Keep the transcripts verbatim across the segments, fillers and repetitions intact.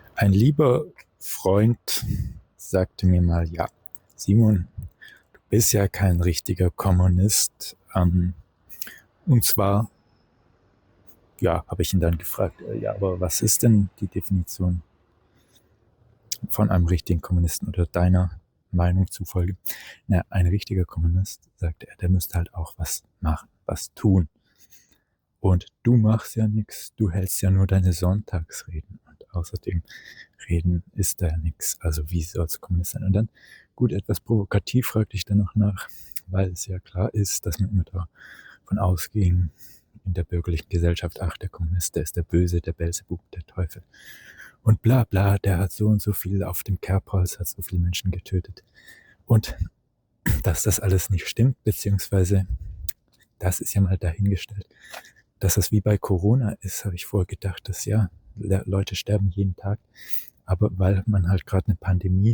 Ein lieber Freund sagte mir mal, ja, Simon, du bist ja kein richtiger Kommunist. Ähm, und zwar, ja, habe ich ihn dann gefragt, äh, ja, aber was ist denn die Definition von einem richtigen Kommunisten oder deiner Meinung zufolge? Na, ein richtiger Kommunist, sagte er, der müsste halt auch was machen, was tun. Und du machst ja nichts, du hältst ja nur deine Sonntagsreden. Und außerdem, Reden ist da ja nichts. Also wie soll es Kommunist sein? Und dann, gut, etwas provokativ fragte ich dann noch nach, weil es ja klar ist, dass man immer davon ausging, in der bürgerlichen Gesellschaft, ach, der Kommunist, der ist der Böse, der Belzebub, der Teufel. Und bla bla, der hat so und so viel auf dem Kerbholz, hat so viele Menschen getötet. Und dass das alles nicht stimmt, beziehungsweise das ist ja mal dahingestellt. Dass das wie bei Corona ist, habe ich vorher gedacht, dass ja, Leute sterben jeden Tag, aber weil man halt gerade eine Pandemie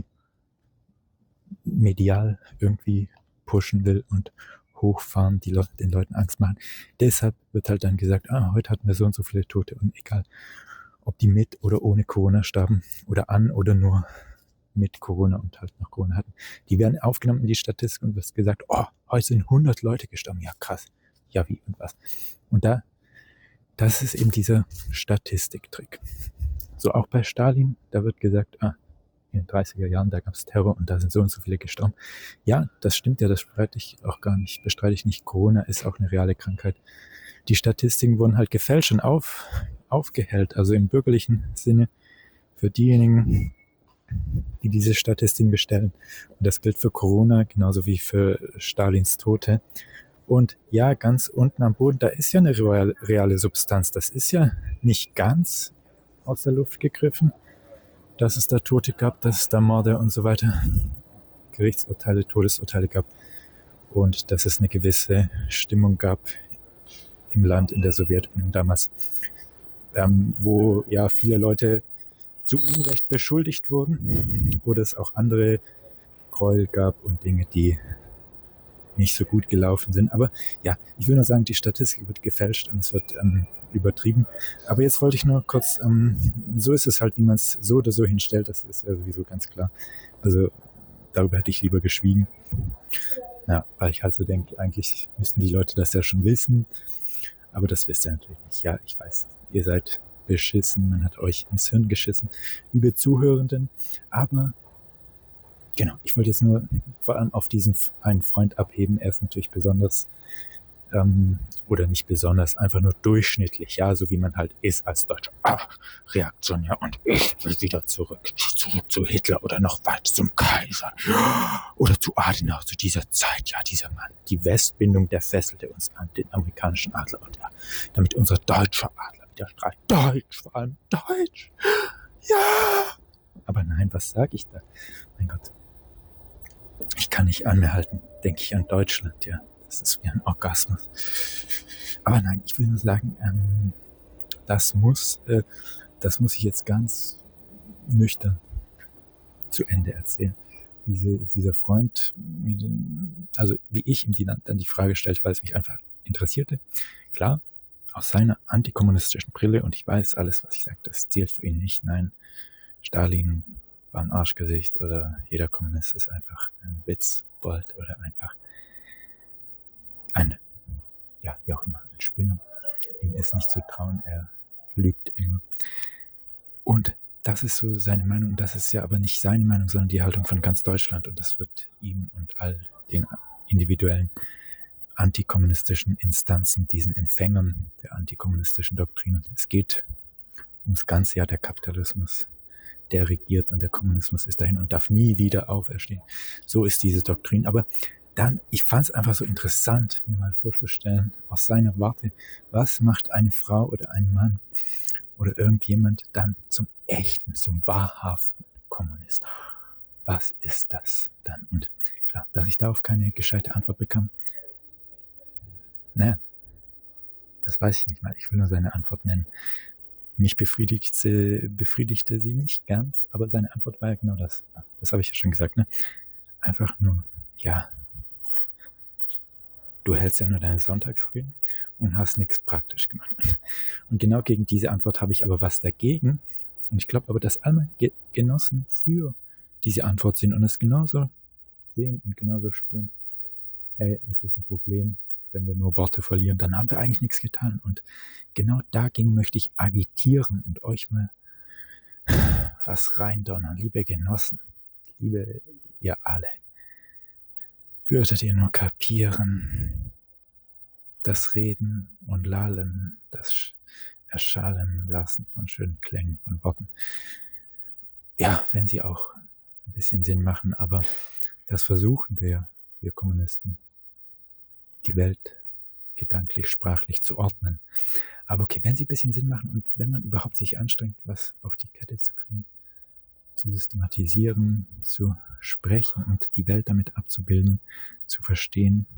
medial irgendwie pushen will und hochfahren, die Leute, den Leuten Angst machen. Deshalb wird halt dann gesagt, ah, heute hatten wir so und so viele Tote und egal, ob die mit oder ohne Corona starben oder an oder nur mit Corona und halt noch Corona hatten, die werden aufgenommen in die Statistik und wird gesagt, oh, heute sind hundert Leute gestorben. Ja, krass. Ja, wie und was. Und da, das ist eben dieser Statistiktrick. So auch bei Stalin, da wird gesagt, ah, in den dreißiger Jahren, da gab es Terror und da sind so und so viele gestorben. Ja, das stimmt ja, das bestreite ich auch gar nicht, bestreite ich nicht. Corona ist auch eine reale Krankheit. Die Statistiken wurden halt gefälscht und auf, aufgehellt, also im bürgerlichen Sinne für diejenigen, die diese Statistiken bestellen. Und das gilt für Corona genauso wie für Stalins Tote. Und ja, ganz unten am Boden, da ist ja eine reale Substanz. Das ist ja nicht ganz aus der Luft gegriffen, dass es da Tote gab, dass es da Morde und so weiter, Gerichtsurteile, Todesurteile gab und dass es eine gewisse Stimmung gab im Land, in der Sowjetunion damals, ähm, wo ja viele Leute zu Unrecht beschuldigt wurden oder es auch andere Gräuel gab und Dinge, die nicht so gut gelaufen sind. Aber ja, ich will nur sagen, die Statistik wird gefälscht und es wird ähm, übertrieben. Aber jetzt wollte ich nur kurz, ähm, so ist es halt, wie man es so oder so hinstellt, das ist ja sowieso ganz klar. Also darüber hätte ich lieber geschwiegen. Ja, weil ich halt so denke, eigentlich müssten die Leute das ja schon wissen. Aber das wisst ihr natürlich nicht. Ja, ich weiß, ihr seid beschissen, man hat euch ins Hirn geschissen, liebe Zuhörenden. Aber genau, ich wollte jetzt nur vor allem auf diesen einen Freund abheben. Er ist natürlich besonders, ähm, oder nicht besonders, einfach nur durchschnittlich, ja, so wie man halt ist als Deutscher. Ach, reaktionär und ich will wieder zurück, zurück zu Hitler oder noch weiter zum Kaiser oder zu Adenauer, zu dieser Zeit, ja, dieser Mann. Die Westbindung, der fesselte uns an den amerikanischen Adler und ja, damit unser deutscher Adler wieder streicht. Deutsch, vor allem Deutsch. Ja! Aber nein, was sag ich da? Mein Gott. Ich kann nicht an mir halten, denke ich an Deutschland, ja. Das ist wie ein Orgasmus. Aber nein, ich will nur sagen, ähm, das muss, äh, das muss ich jetzt ganz nüchtern zu Ende erzählen. Diese, dieser Freund, also wie ich ihm die, dann die Frage stellte, weil es mich einfach interessierte. Klar, aus seiner antikommunistischen Brille, und ich weiß, alles, was ich sage, das zählt für ihn nicht. Nein, Stalin war ein Arschgesicht oder jeder Kommunist ist einfach ein Witzbold oder einfach ein, ja, wie auch immer, ein Spinner. Ihm ist nicht zu trauen, er lügt immer. Und das ist so seine Meinung, und das ist ja aber nicht seine Meinung, sondern die Haltung von ganz Deutschland, und das wird ihm und all den individuellen antikommunistischen Instanzen, diesen Empfängern der antikommunistischen Doktrinen, es geht ums ganze Jahr der Kapitalismus, der regiert und der Kommunismus ist dahin und darf nie wieder auferstehen. So ist diese Doktrin. Aber dann, ich fand es einfach so interessant, mir mal vorzustellen, aus seiner Warte, was macht eine Frau oder ein Mann oder irgendjemand dann zum echten, zum wahrhaften Kommunist? Was ist das dann? Und klar, dass ich darauf keine gescheite Antwort bekam, naja, das weiß ich nicht mal. Ich will nur seine Antwort nennen. Mich befriedigte, befriedigte sie nicht ganz, aber seine Antwort war ja genau das. Das habe ich ja schon gesagt, ne? Einfach nur, ja, du hältst ja nur deine Sonntagsreden und hast nichts praktisch gemacht. Und genau gegen diese Antwort habe ich aber was dagegen. Und ich glaube aber, dass all meine Ge- Genossen für diese Antwort sind und es genauso sehen und genauso spüren. Hey, es ist ein Problem, wenn wir nur Worte verlieren, dann haben wir eigentlich nichts getan. Und genau dagegen möchte ich agitieren und euch mal was reindonnern, liebe Genossen, liebe ihr alle. Würdet ihr nur kapieren, das Reden und Lallen, das Erschallen lassen von schönen Klängen, von Worten, ja, wenn sie auch ein bisschen Sinn machen, aber das versuchen wir, wir Kommunisten, die Welt gedanklich, sprachlich zu ordnen. Aber okay, wenn sie ein bisschen Sinn machen und wenn man überhaupt sich anstrengt, was auf die Kette zu kriegen, zu systematisieren, zu sprechen und die Welt damit abzubilden, zu verstehen,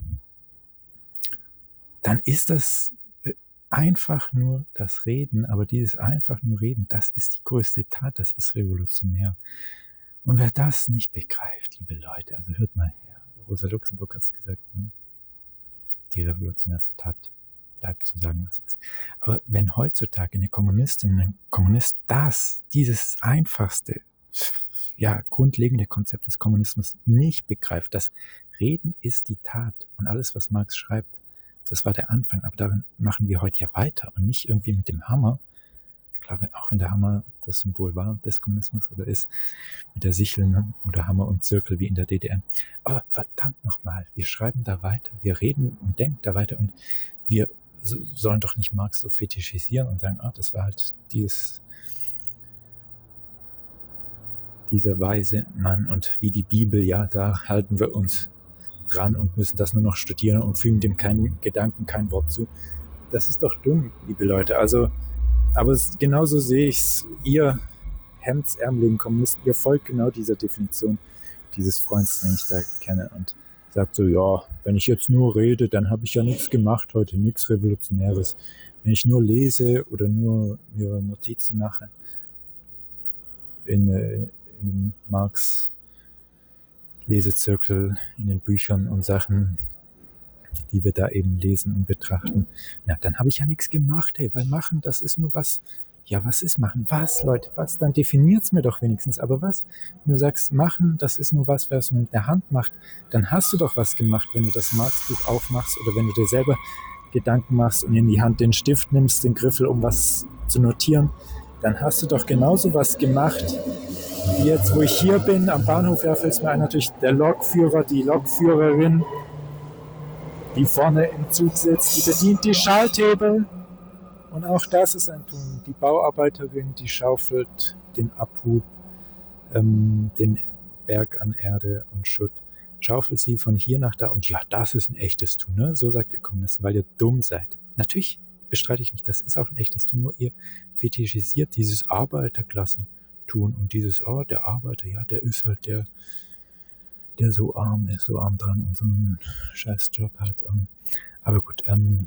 dann ist das einfach nur das Reden, aber dieses einfach nur Reden, das ist die größte Tat, das ist revolutionär. Und wer das nicht begreift, liebe Leute, also hört mal her, Rosa Luxemburg hat es gesagt, ne? Die revolutionärste Tat bleibt zu sagen, was ist. Aber wenn heutzutage eine Kommunistin, ein Kommunist das, dieses einfachste, ja, grundlegende Konzept des Kommunismus nicht begreift, das Reden ist die Tat und alles, was Marx schreibt, das war der Anfang, aber darin machen wir heute ja weiter und nicht irgendwie mit dem Hammer. Klar, auch wenn der Hammer das Symbol war des Kommunismus oder ist, mit der Sichel, ne? Oder Hammer und Zirkel wie in der D D R. Aber verdammt nochmal, wir schreiben da weiter, wir reden und denken da weiter und wir sollen doch nicht Marx so fetischisieren und sagen, ah, das war halt dieses, dieser weise Mann und wie die Bibel, ja, da halten wir uns dran und müssen das nur noch studieren und fügen dem keinen Gedanken, kein Wort zu. Das ist doch dumm, liebe Leute. Also, aber genauso sehe ich es. Ihr hemdsärmeligen Kommunisten, ihr folgt genau dieser Definition dieses Freunds, den ich da kenne und sagt so, ja, wenn ich jetzt nur rede, dann habe ich ja nichts gemacht heute, nichts Revolutionäres. Wenn ich nur lese oder nur mir Notizen mache in, in den Marx Lesezirkel, in den Büchern und Sachen, die wir da eben lesen und betrachten, na, dann habe ich ja nichts gemacht, hey, weil machen, das ist nur was, ja, was ist machen? Was, Leute, was? Dann definiert's mir doch wenigstens, aber was? Wenn du sagst, machen, das ist nur was, was man mit der Hand macht, dann hast du doch was gemacht, wenn du das Marx-Buch aufmachst oder wenn du dir selber Gedanken machst und in die Hand den Stift nimmst, den Griffel, um was zu notieren, dann hast du doch genauso was gemacht. Jetzt, wo ich hier bin, am Bahnhof, ja, fällt mir ein, natürlich der Lokführer, die Lokführerin, die vorne im Zug sitzt, die bedient die Schalthebel. Und auch das ist ein Tun. Die Bauarbeiterin, die schaufelt den Abhub, ähm, den Berg an Erde und Schutt, schaufelt sie von hier nach da. Und ja, das ist ein echtes Tun, ne? So sagt ihr Kommunisten, weil ihr dumm seid. Natürlich bestreite ich nicht, das ist auch ein echtes Tun, nur ihr fetischisiert dieses Arbeiterklassen. Tun und dieses, oh, der Arbeiter, ja, der ist halt der, der so arm ist, so arm dran und so einen scheiß Job hat. Um, aber gut, ähm,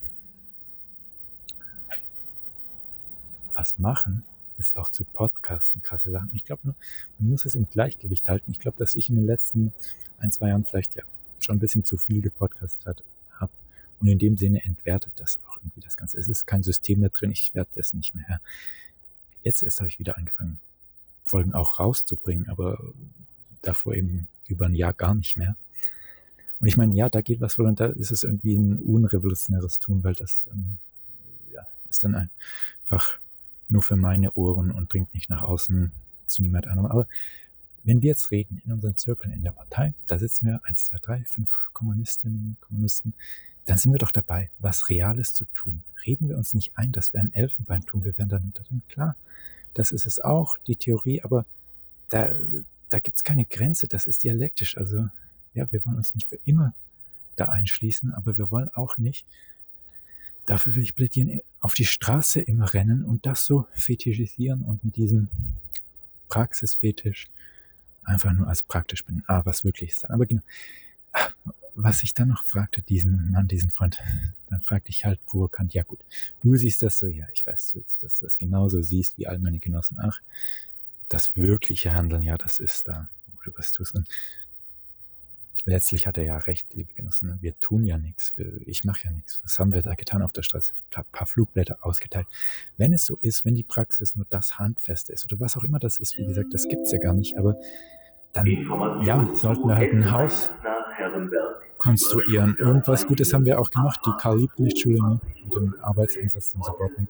was machen, ist auch zu Podcasten krasse Sachen. Ich glaube nur, man muss es im Gleichgewicht halten. Ich glaube, dass ich in den letzten ein, zwei Jahren vielleicht ja schon ein bisschen zu viel gepodcastet habe und in dem Sinne entwertet das auch irgendwie das Ganze. Es ist kein System mehr drin, ich werde das nicht mehr her. Jetzt erst habe ich wieder angefangen, Folgen auch rauszubringen, aber davor eben über ein Jahr gar nicht mehr. Und ich meine, ja, da geht was wohl und da ist es irgendwie ein unrevolutionäres Tun, weil das ähm, ja, ist dann einfach nur für meine Ohren und dringt nicht nach außen zu niemand anderem. Aber wenn wir jetzt reden in unseren Zirkeln in der Partei, da sitzen wir eins, zwei, drei, fünf Kommunistinnen, Kommunisten, dann sind wir doch dabei, was Reales zu tun. Reden wir uns nicht ein, das wäre ein Elfenbeinturm, wir wären dann darin klar. Das ist es auch, die Theorie, aber da, da gibt es keine Grenze, das ist dialektisch. Also ja, wir wollen uns nicht für immer da einschließen, aber wir wollen auch nicht, dafür will ich plädieren, auf die Straße immer rennen und das so fetischisieren und mit diesem Praxisfetisch einfach nur als praktisch bin. Ah, was wirklich ist dann. Aber genau, was ich dann noch fragte, diesen Mann, diesen Freund, dann fragte ich halt provokant, ja gut, du siehst das so, ja, ich weiß, dass du das genauso siehst wie all meine Genossen. Ach, das wirkliche Handeln, ja, das ist da, wo du was tust. Und letztlich hat er ja recht, liebe Genossen, wir tun ja nichts, ich mache ja nichts. Was haben wir da getan auf der Straße? Ein paar Flugblätter ausgeteilt. Wenn es so ist, wenn die Praxis nur das Handfeste ist oder was auch immer das ist, wie gesagt, das gibt's ja gar nicht, aber dann, ja, sollten wir halt ein Haus konstruieren. Irgendwas Gutes haben wir auch gemacht, die Karl-Liebknecht-Schule, ne, mit dem Arbeitseinsatz, dem Subordnate.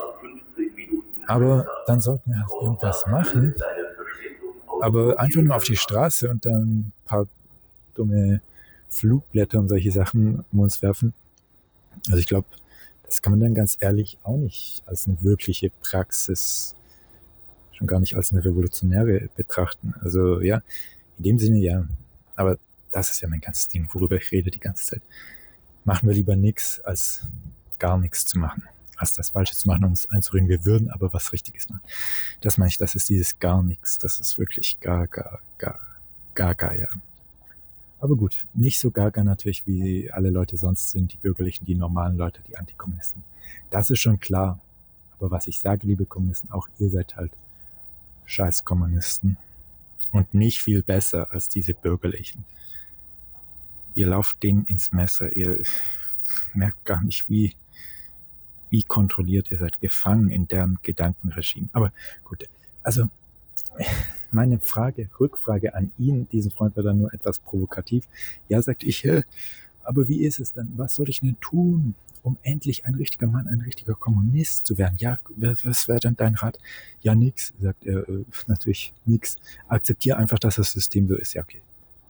Aber dann sollten wir halt irgendwas machen, aber einfach nur auf die Straße und dann ein paar dumme Flugblätter und solche Sachen um uns werfen. Also ich glaube, das kann man dann ganz ehrlich auch nicht als eine wirkliche Praxis, schon gar nicht als eine revolutionäre betrachten. Also ja, in dem Sinne ja, aber das ist ja mein ganzes Ding, worüber ich rede die ganze Zeit. Machen wir lieber nichts, als gar nichts zu machen, als das Falsche zu machen und uns einzureden, wir würden aber was Richtiges machen. Das meine ich, das ist dieses gar nichts, das ist wirklich gar, gar, gar, gar, gar, ja. Aber gut, nicht so gaga natürlich, wie alle Leute sonst sind, die Bürgerlichen, die normalen Leute, die Antikommunisten. Das ist schon klar. Aber was ich sage, liebe Kommunisten, auch ihr seid halt scheiß Kommunisten und nicht viel besser als diese Bürgerlichen. Ihr lauft denen ins Messer, ihr merkt gar nicht, wie, wie kontrolliert ihr seid, gefangen in deren Gedankenregime. Aber gut, also meine Frage, Rückfrage an ihn, diesen Freund war dann nur etwas provokativ. Ja, sagte ich, äh, aber wie ist es denn? Was soll ich denn tun, um endlich ein richtiger Mann, ein richtiger Kommunist zu werden? Ja, was wäre denn dein Rat? Ja, nix, sagt er, äh, natürlich nix. Akzeptiere einfach, dass das System so ist. Ja, okay.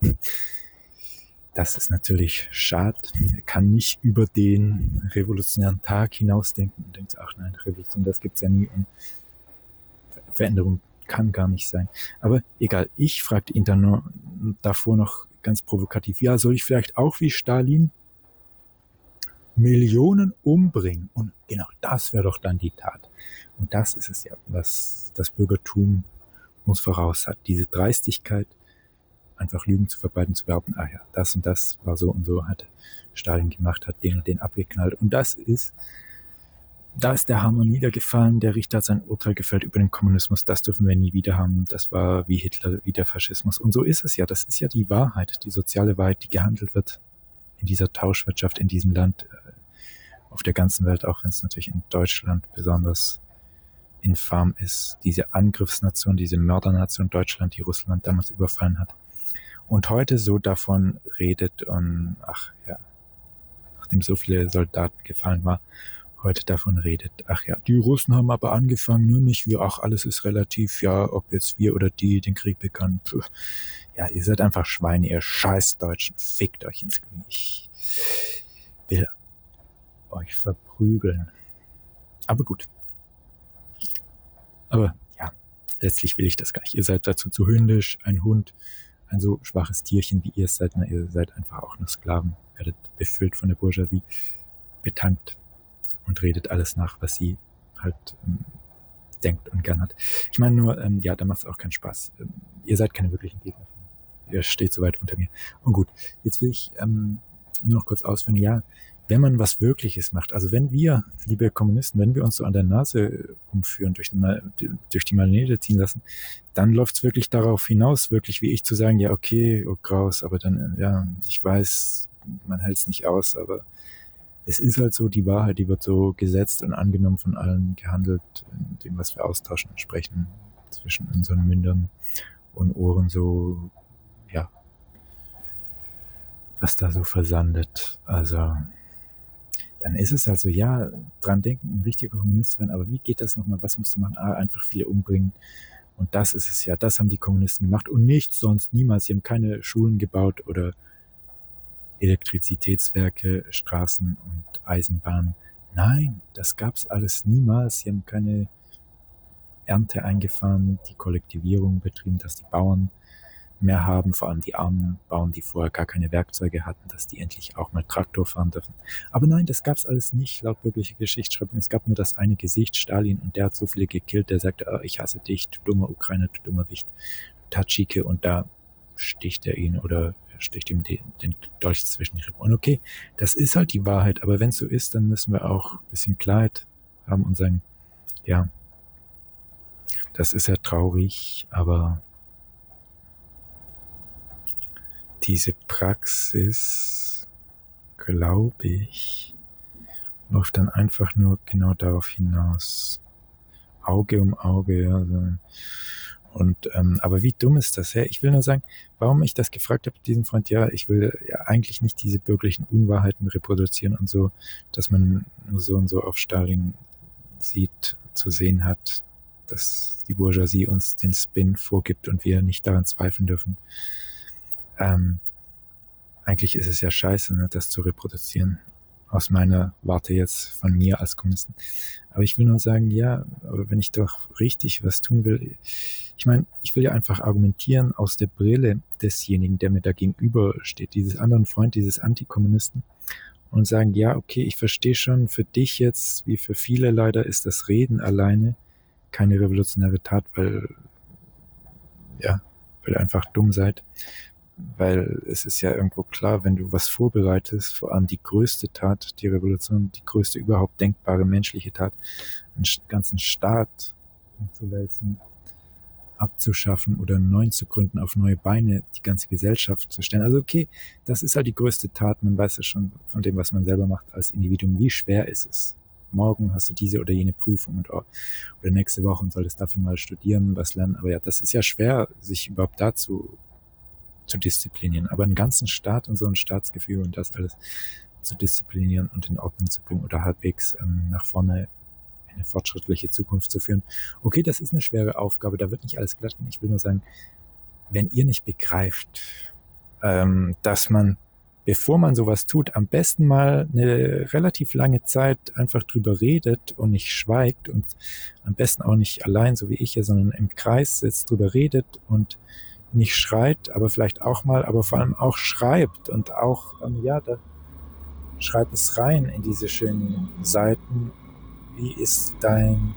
Das ist natürlich schade. Er kann nicht über den revolutionären Tag hinausdenken und denkt, ach nein, Revolution, das gibt's ja nie und Veränderung kann gar nicht sein. Aber egal, ich fragte ihn dann nur davor noch ganz provokativ, ja, soll ich vielleicht auch wie Stalin Millionen umbringen? Und genau, das wäre doch dann die Tat. Und das ist es ja, was das Bürgertum uns voraus hat. Diese Dreistigkeit, einfach Lügen zu verbreiten, zu behaupten, ah ja, das und das war so und so, hat Stalin gemacht, hat den und den abgeknallt. Und das ist, da ist der Hammer niedergefallen, der Richter hat sein Urteil gefällt über den Kommunismus, das dürfen wir nie wieder haben, das war wie Hitler, wie der Faschismus. Und so ist es ja, das ist ja die Wahrheit, die soziale Wahrheit, die gehandelt wird in dieser Tauschwirtschaft, in diesem Land, auf der ganzen Welt, auch wenn es natürlich in Deutschland besonders infam ist, diese Angriffsnation, diese Mördernation Deutschland, die Russland damals überfallen hat. Und heute so davon redet und, ach ja, nachdem so viele Soldaten gefallen war, heute davon redet, ach ja, die Russen haben aber angefangen, nur nicht wir, ach, alles ist relativ, ja, ob jetzt wir oder die den Krieg begannen. Puh. Ja, ihr seid einfach Schweine, ihr scheiß Deutschen, fickt euch ins Knie. Ich will euch verprügeln. Aber gut. Aber ja, letztlich will ich das gar nicht. Ihr seid dazu zu hündisch, ein Hund, ein so schwaches Tierchen, wie ihr es seid. Na, ihr seid einfach auch nur Sklaven, werdet befüllt von der Bourgeoisie, betankt und redet alles nach, was sie halt ähm, denkt und gern hat. Ich meine nur, ähm, ja, da macht es auch keinen Spaß. Ähm, ihr seid keine wirklichen Gegner. Ihr steht so weit unter mir. Und gut, jetzt will ich ähm, nur noch kurz ausführen, ja, wenn man was Wirkliches macht, also wenn wir, liebe Kommunisten, wenn wir uns so an der Nase umführen, durch, den, durch die Manege ziehen lassen, dann läuft es wirklich darauf hinaus, wirklich wie ich zu sagen, ja okay, oh Graus, aber dann, ja, ich weiß, man hält es nicht aus, aber es ist halt so, die Wahrheit, die wird so gesetzt und angenommen von allen, gehandelt, in dem, was wir austauschen und sprechen, zwischen unseren Mündern und Ohren so, ja, was da so versandet, also dann ist es also, ja, dran denken, ein richtiger Kommunist werden, aber wie geht das nochmal, was musst du machen? Ah, einfach viele umbringen. Und das ist es ja, das haben die Kommunisten gemacht und nichts sonst, niemals. Sie haben keine Schulen gebaut oder Elektrizitätswerke, Straßen und Eisenbahnen. Nein, das gab's alles niemals. Sie haben keine Ernte eingefahren, die Kollektivierung betrieben, dass die Bauern mehr haben, vor allem die armen Bauern, die vorher gar keine Werkzeuge hatten, dass die endlich auch mal Traktor fahren dürfen. Aber nein, das gab's alles nicht, laut bürgerlicher Geschichtsschreibung. Es gab nur das eine Gesicht, Stalin, und der hat so viele gekillt, der sagte, oh, ich hasse dich, du dummer Ukrainer, du dummer Wicht, Tatschike, und da sticht er ihn oder er sticht ihm den, den Dolch zwischen die Rippen. Und okay, das ist halt die Wahrheit, aber wenn es so ist, dann müssen wir auch ein bisschen Klarheit haben und sagen, ja, das ist ja traurig, aber diese Praxis, glaube ich, läuft dann einfach nur genau darauf hinaus. Auge um Auge, ja. So. Und, ähm, aber wie dumm ist das? Ja? Ich will nur sagen, warum ich das gefragt habe, diesen Freund, ja, ich will ja eigentlich nicht diese bürgerlichen Unwahrheiten reproduzieren und so, dass man nur so und so auf Stalin sieht, zu sehen hat, dass die Bourgeoisie uns den Spin vorgibt und wir nicht daran zweifeln dürfen. Ähm, eigentlich ist es ja scheiße, ne, das zu reproduzieren. Aus meiner Warte jetzt von mir als Kommunisten. Aber ich will nur sagen, ja, aber wenn ich doch richtig was tun will, ich meine, ich will ja einfach argumentieren aus der Brille desjenigen, der mir da gegenüber steht, dieses anderen Freund, dieses Antikommunisten, und sagen, ja, okay, ich verstehe schon, für dich jetzt, wie für viele leider, ist das Reden alleine keine revolutionäre Tat, weil, ja, weil ihr einfach dumm seid. Weil es ist ja irgendwo klar, wenn du was vorbereitest, vor allem die größte Tat, die Revolution, die größte überhaupt denkbare menschliche Tat, einen ganzen Staat umzuwälzen, abzuschaffen oder einen neuen zu gründen, auf neue Beine die ganze Gesellschaft zu stellen. Also okay, das ist halt die größte Tat, man weiß ja schon von dem, was man selber macht als Individuum, wie schwer ist es. Morgen hast du diese oder jene Prüfung und, oder nächste Woche und solltest dafür mal studieren, was lernen. Aber ja, das ist ja schwer, sich überhaupt dazu zu disziplinieren. Aber einen ganzen Staat und so ein Staatsgefühl und das alles zu disziplinieren und in Ordnung zu bringen oder halbwegs ähm, nach vorne in eine fortschrittliche Zukunft zu führen. Okay, das ist eine schwere Aufgabe, da wird nicht alles glatt gehen. Ich will nur sagen, wenn ihr nicht begreift, ähm, dass man, bevor man sowas tut, am besten mal eine relativ lange Zeit einfach drüber redet und nicht schweigt und am besten auch nicht allein, so wie ich hier, sondern im Kreis sitzt, drüber redet und nicht schreit, aber vielleicht auch mal, aber vor allem auch schreibt und auch, ähm, ja, da schreibt es rein in diese schönen Seiten. Wie ist dein,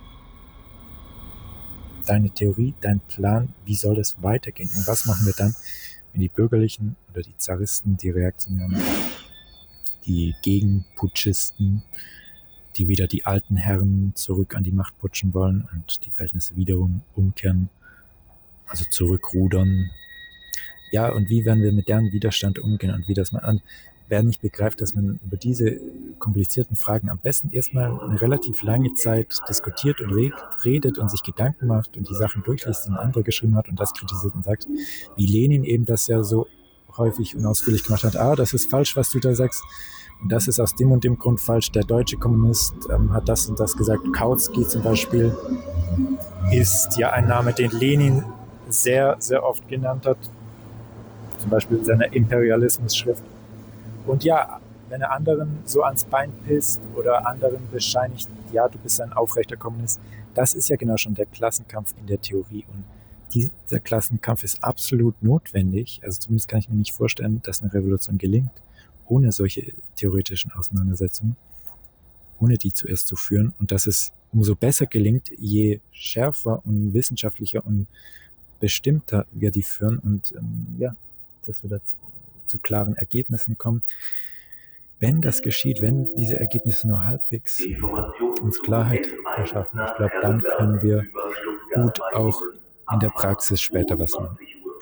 deine Theorie, dein Plan? Wie soll es weitergehen? Und was machen wir dann, wenn die Bürgerlichen oder die Zaristen, die Reaktionären, die Gegenputschisten, die wieder die alten Herren zurück an die Macht putschen wollen und die Verhältnisse wiederum umkehren, also zurückrudern. Ja, und wie werden wir mit deren Widerstand umgehen und wie das man an, wer nicht begreift, dass man über diese komplizierten Fragen am besten erstmal eine relativ lange Zeit diskutiert und redet und sich Gedanken macht und die Sachen durchliest, die ein anderer geschrieben hat und das kritisiert und sagt, wie Lenin eben das ja so häufig und ausführlich gemacht hat, ah, das ist falsch, was du da sagst und das ist aus dem und dem Grund falsch, der deutsche Kommunist ähm, hat das und das gesagt, Kautsky zum Beispiel ist ja ein Name, den Lenin sehr, sehr oft genannt hat, zum Beispiel in seiner Imperialismus-Schrift. Und ja, wenn er anderen so ans Bein pisst oder anderen bescheinigt, ja, du bist ein aufrechter Kommunist, das ist ja genau schon der Klassenkampf in der Theorie. Und dieser Klassenkampf ist absolut notwendig. Also zumindest kann ich mir nicht vorstellen, dass eine Revolution gelingt, ohne solche theoretischen Auseinandersetzungen, ohne die zuerst zu führen. Und dass es umso besser gelingt, je schärfer und wissenschaftlicher und bestimmter wir die führen und ähm, ja, dass wir da zu, zu klaren Ergebnissen kommen. Wenn das geschieht, wenn diese Ergebnisse nur halbwegs uns Klarheit verschaffen, ich glaube, dann können wir gut auch in der Praxis später was machen.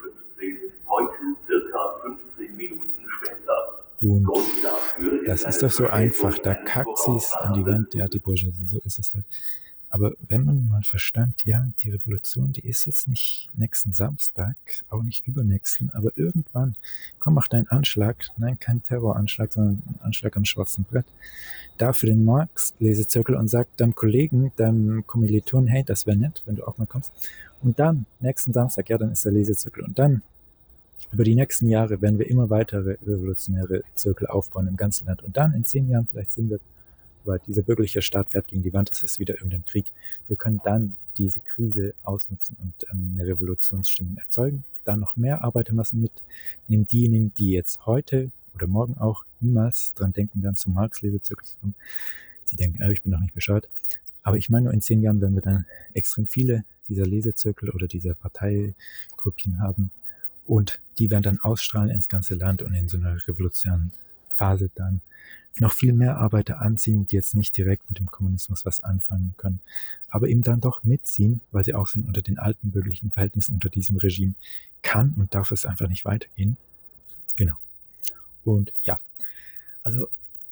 Und das ist doch so einfach, da kackt sie es an die Wand, ja, die Bourgeoisie, so ist es halt. Aber wenn man mal verstand, ja, die Revolution, die ist jetzt nicht nächsten Samstag, auch nicht übernächsten, aber irgendwann, komm, mach deinen Anschlag, nein, kein Terroranschlag, sondern einen Anschlag am schwarzen Brett, da für den Marx-Lesezirkel und sag deinem Kollegen, deinem Kommilitonen, hey, das wäre nett, wenn du auch mal kommst. Und dann, nächsten Samstag, ja, dann ist der Lesezirkel. Und dann, über die nächsten Jahre, werden wir immer weitere revolutionäre Zirkel aufbauen im ganzen Land. Und dann, in zehn Jahren, vielleicht sind wir, weil dieser bürgerliche Staat fährt gegen die Wand, es ist wieder irgendein Krieg. Wir können dann diese Krise ausnutzen und ähm, eine Revolutionsstimmung erzeugen, dann noch mehr Arbeitermassen mitnehmen, diejenigen, die jetzt heute oder morgen auch niemals dran denken werden, zum Marx-Lesezirkel zu kommen. Sie denken, oh, ich bin doch nicht bescheuert. Aber ich meine, nur in zehn Jahren werden wir dann extrem viele dieser Lesezirkel oder dieser Parteigrüppchen haben und die werden dann ausstrahlen ins ganze Land und in so einer revolutionären Phase dann noch viel mehr Arbeiter anziehen, die jetzt nicht direkt mit dem Kommunismus was anfangen können, aber eben dann doch mitziehen, weil sie auch sind unter den alten bürgerlichen Verhältnissen, unter diesem Regime kann und darf es einfach nicht weitergehen. Genau. Und ja, also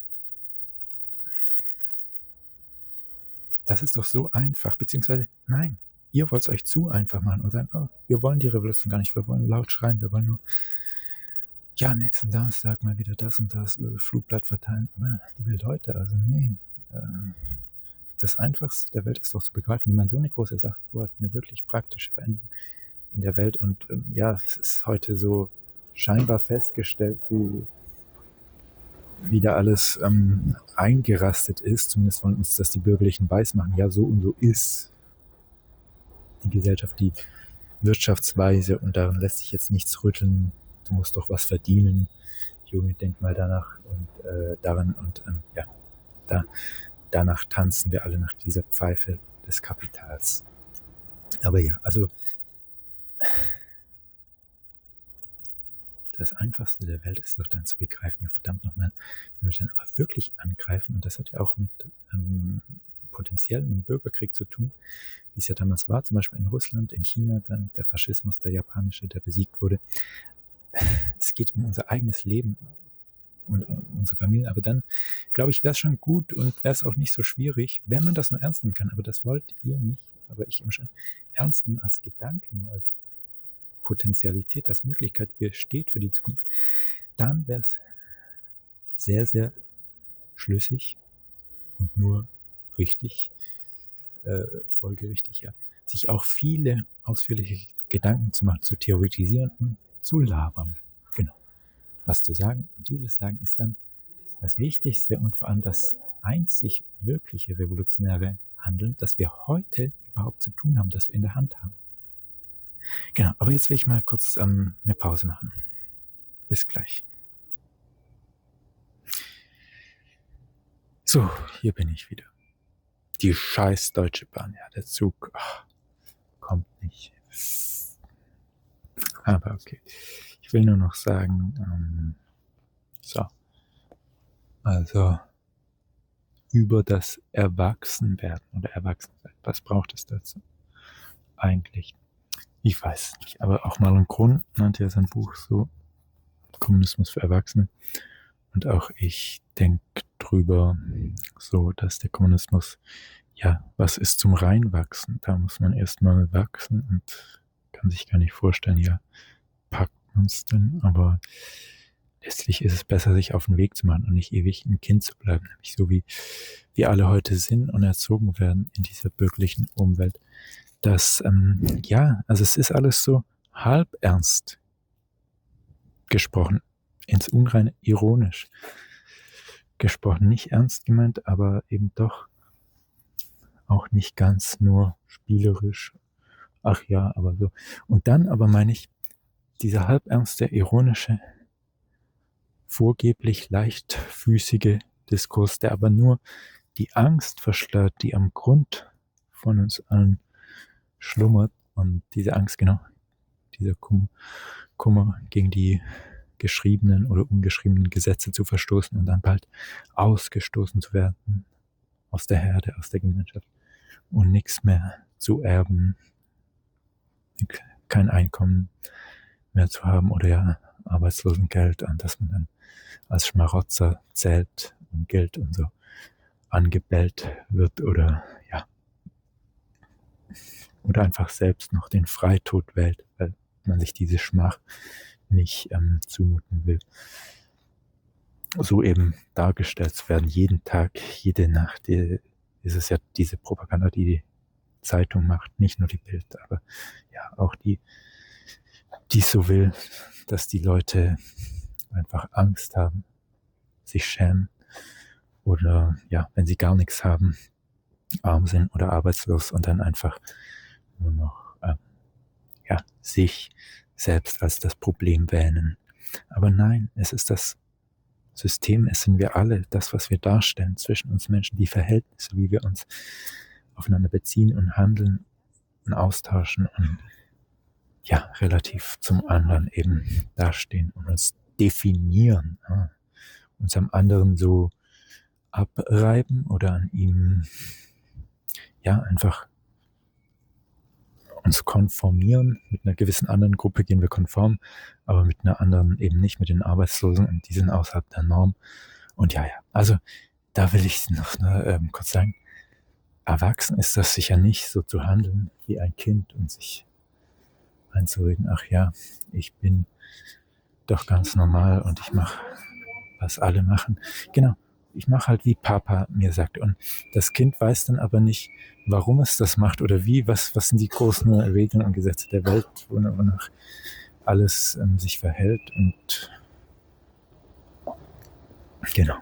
das ist doch so einfach, beziehungsweise nein, ihr wollt es euch zu einfach machen und sagen, oh, wir wollen die Revolution gar nicht, wir wollen laut schreien, wir wollen nur, ja, nächsten Samstag mal wieder das und das äh, Flugblatt verteilen. Aber liebe Leute, also nee, äh, das Einfachste der Welt ist doch zu begreifen, wenn man so eine große Sache vorhat, eine wirklich praktische Veränderung in der Welt. Und ähm, ja, es ist heute so scheinbar festgestellt, wie wieder alles ähm, eingerastet ist. Zumindest wollen uns das die Bürgerlichen weismachen. Ja, so und so ist die Gesellschaft, die Wirtschaftsweise, und daran lässt sich jetzt nichts rütteln. Du musst doch was verdienen. Junge, denk mal danach und äh, daran und ähm, ja, da, danach tanzen wir alle, nach dieser Pfeife des Kapitals. Aber ja, also das Einfachste der Welt ist doch dann zu begreifen, ja verdammt nochmal, wenn wir dann aber wirklich angreifen, und das hat ja auch mit ähm, potenziell einem Bürgerkrieg zu tun, wie es ja damals war, zum Beispiel in Russland, in China, dann der Faschismus, der japanische, der besiegt wurde. Es geht um unser eigenes Leben und um unsere Familie, aber dann, glaube ich, wäre es schon gut und wäre es auch nicht so schwierig, wenn man das nur ernst nehmen kann, aber das wollt ihr nicht, aber ich eben schon ernst nehmen als Gedanken, nur als Potentialität, als Möglichkeit, die besteht für die Zukunft, dann wäre es sehr, sehr schlüssig und nur richtig, äh, folgerichtig, ja, sich auch viele ausführliche Gedanken zu machen, zu theoretisieren und zu labern. Genau. Was zu sagen. Und dieses Sagen ist dann das Wichtigste und vor allem das einzig wirkliche revolutionäre Handeln, das wir heute überhaupt zu tun haben, das wir in der Hand haben. Genau, aber jetzt will ich mal kurz ähm, eine Pause machen. Bis gleich. So, hier bin ich wieder. Die scheiß Deutsche Bahn, ja, der Zug ach, kommt nicht. Aber okay, ich will nur noch sagen, ähm, so, also über das Erwachsenwerden oder Erwachsensein, was braucht es dazu eigentlich? Ich weiß nicht, aber auch Marlon Grun nannte ja sein Buch so Kommunismus für Erwachsene. Und auch ich denke drüber so, dass der Kommunismus, ja, was ist zum Reinwachsen? Da muss man erstmal wachsen und kann sich gar nicht vorstellen, ja, packt man es denn? Aber letztlich ist es besser, sich auf den Weg zu machen und nicht ewig ein Kind zu bleiben, nämlich so wie wir alle heute sind und erzogen werden in dieser bürgerlichen Umwelt. Dass, ähm, ja, also es ist alles so halb ernst gesprochen, ins Unreine ironisch gesprochen, nicht ernst gemeint, aber eben doch auch nicht ganz nur spielerisch, ach ja, aber so. Und dann aber meine ich, dieser halbernste, ironische, vorgeblich leichtfüßige Diskurs, der aber nur die Angst verschleiert, die am Grund von uns allen schlummert, und diese Angst, genau, dieser Kummer, Kummer gegen die geschriebenen oder ungeschriebenen Gesetze zu verstoßen und dann bald ausgestoßen zu werden aus der Herde, aus der Gemeinschaft und nichts mehr zu erben, kein Einkommen mehr zu haben oder ja Arbeitslosengeld, an das man dann als Schmarotzer zählt und Geld und so angebellt wird oder ja, oder einfach selbst noch den Freitod wählt, weil man sich diese Schmach nicht ähm, zumuten will. So eben dargestellt zu werden, jeden Tag, jede Nacht, die, ist es ja diese Propaganda, die die Zeitung macht, nicht nur die Bild, aber ja auch die, die so will, dass die Leute einfach Angst haben, sich schämen oder ja, wenn sie gar nichts haben, arm sind oder arbeitslos und dann einfach nur noch äh, ja, sich selbst als das Problem wähnen. Aber nein, es ist das System, es sind wir alle, das, was wir darstellen zwischen uns Menschen, die Verhältnisse, wie wir uns aufeinander beziehen und handeln und austauschen und ja, relativ zum anderen eben dastehen und uns definieren, ja, uns am anderen so abreiben oder an ihm ja einfach uns konformieren. Mit einer gewissen anderen Gruppe gehen wir konform, aber mit einer anderen eben nicht, mit den Arbeitslosen, und die sind außerhalb der Norm. Und ja, ja, also da will ich noch ne, ähm, kurz sagen, erwachsen ist das sicher nicht, so zu handeln wie ein Kind und sich einzureden, ach ja, ich bin doch ganz normal und ich mache, was alle machen. Genau, ich mache halt, wie Papa mir sagt. Und das Kind weiß dann aber nicht, warum es das macht oder wie, was, was sind die großen Regeln und Gesetze der Welt, wonach alles ähm, sich verhält. Und genau,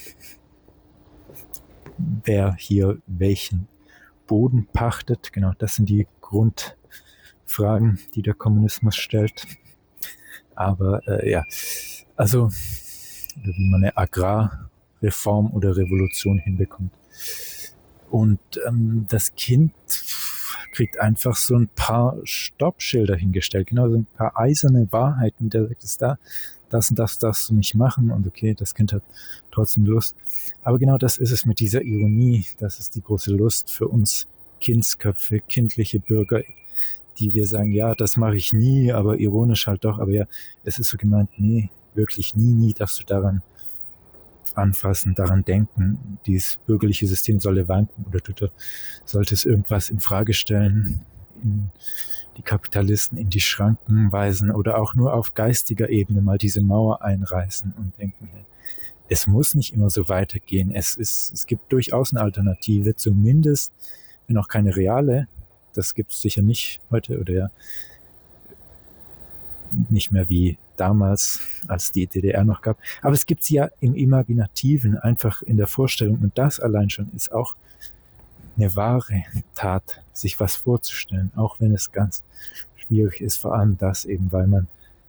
wer hier welchen Boden pachtet, genau, das sind die Grundfragen, die der Kommunismus stellt. Aber äh, ja, also wie man eine Agrarreform oder Revolution hinbekommt. Und ähm, das Kind kriegt einfach so ein paar Stoppschilder hingestellt, genau, so ein paar eiserne Wahrheiten, der sagt, es da, das und das darfst du nicht machen, und okay, das Kind hat trotzdem Lust. Aber genau das ist es mit dieser Ironie, das ist die große Lust für uns Kindsköpfe, kindliche Bürger, die wir sagen, ja, das mache ich nie, aber ironisch halt doch, aber ja, es ist so gemeint, nee, wirklich nie, nie darfst du daran anfassen, daran denken, dieses bürgerliche System solle wanken oder du solltest irgendwas in Frage stellen, in die Kapitalisten in die Schranken weisen oder auch nur auf geistiger Ebene mal diese Mauer einreißen und denken, hey, es muss nicht immer so weitergehen, es ist, es gibt durchaus eine Alternative, zumindest, wenn auch keine reale, das gibt es sicher nicht heute oder ja nicht mehr wie damals, als die D D R noch gab. Aber es gibt sie ja im Imaginativen, einfach in der Vorstellung. Und das allein schon ist auch eine wahre Tat, sich was vorzustellen, auch wenn es ganz schwierig ist. Vor allem das eben, weil man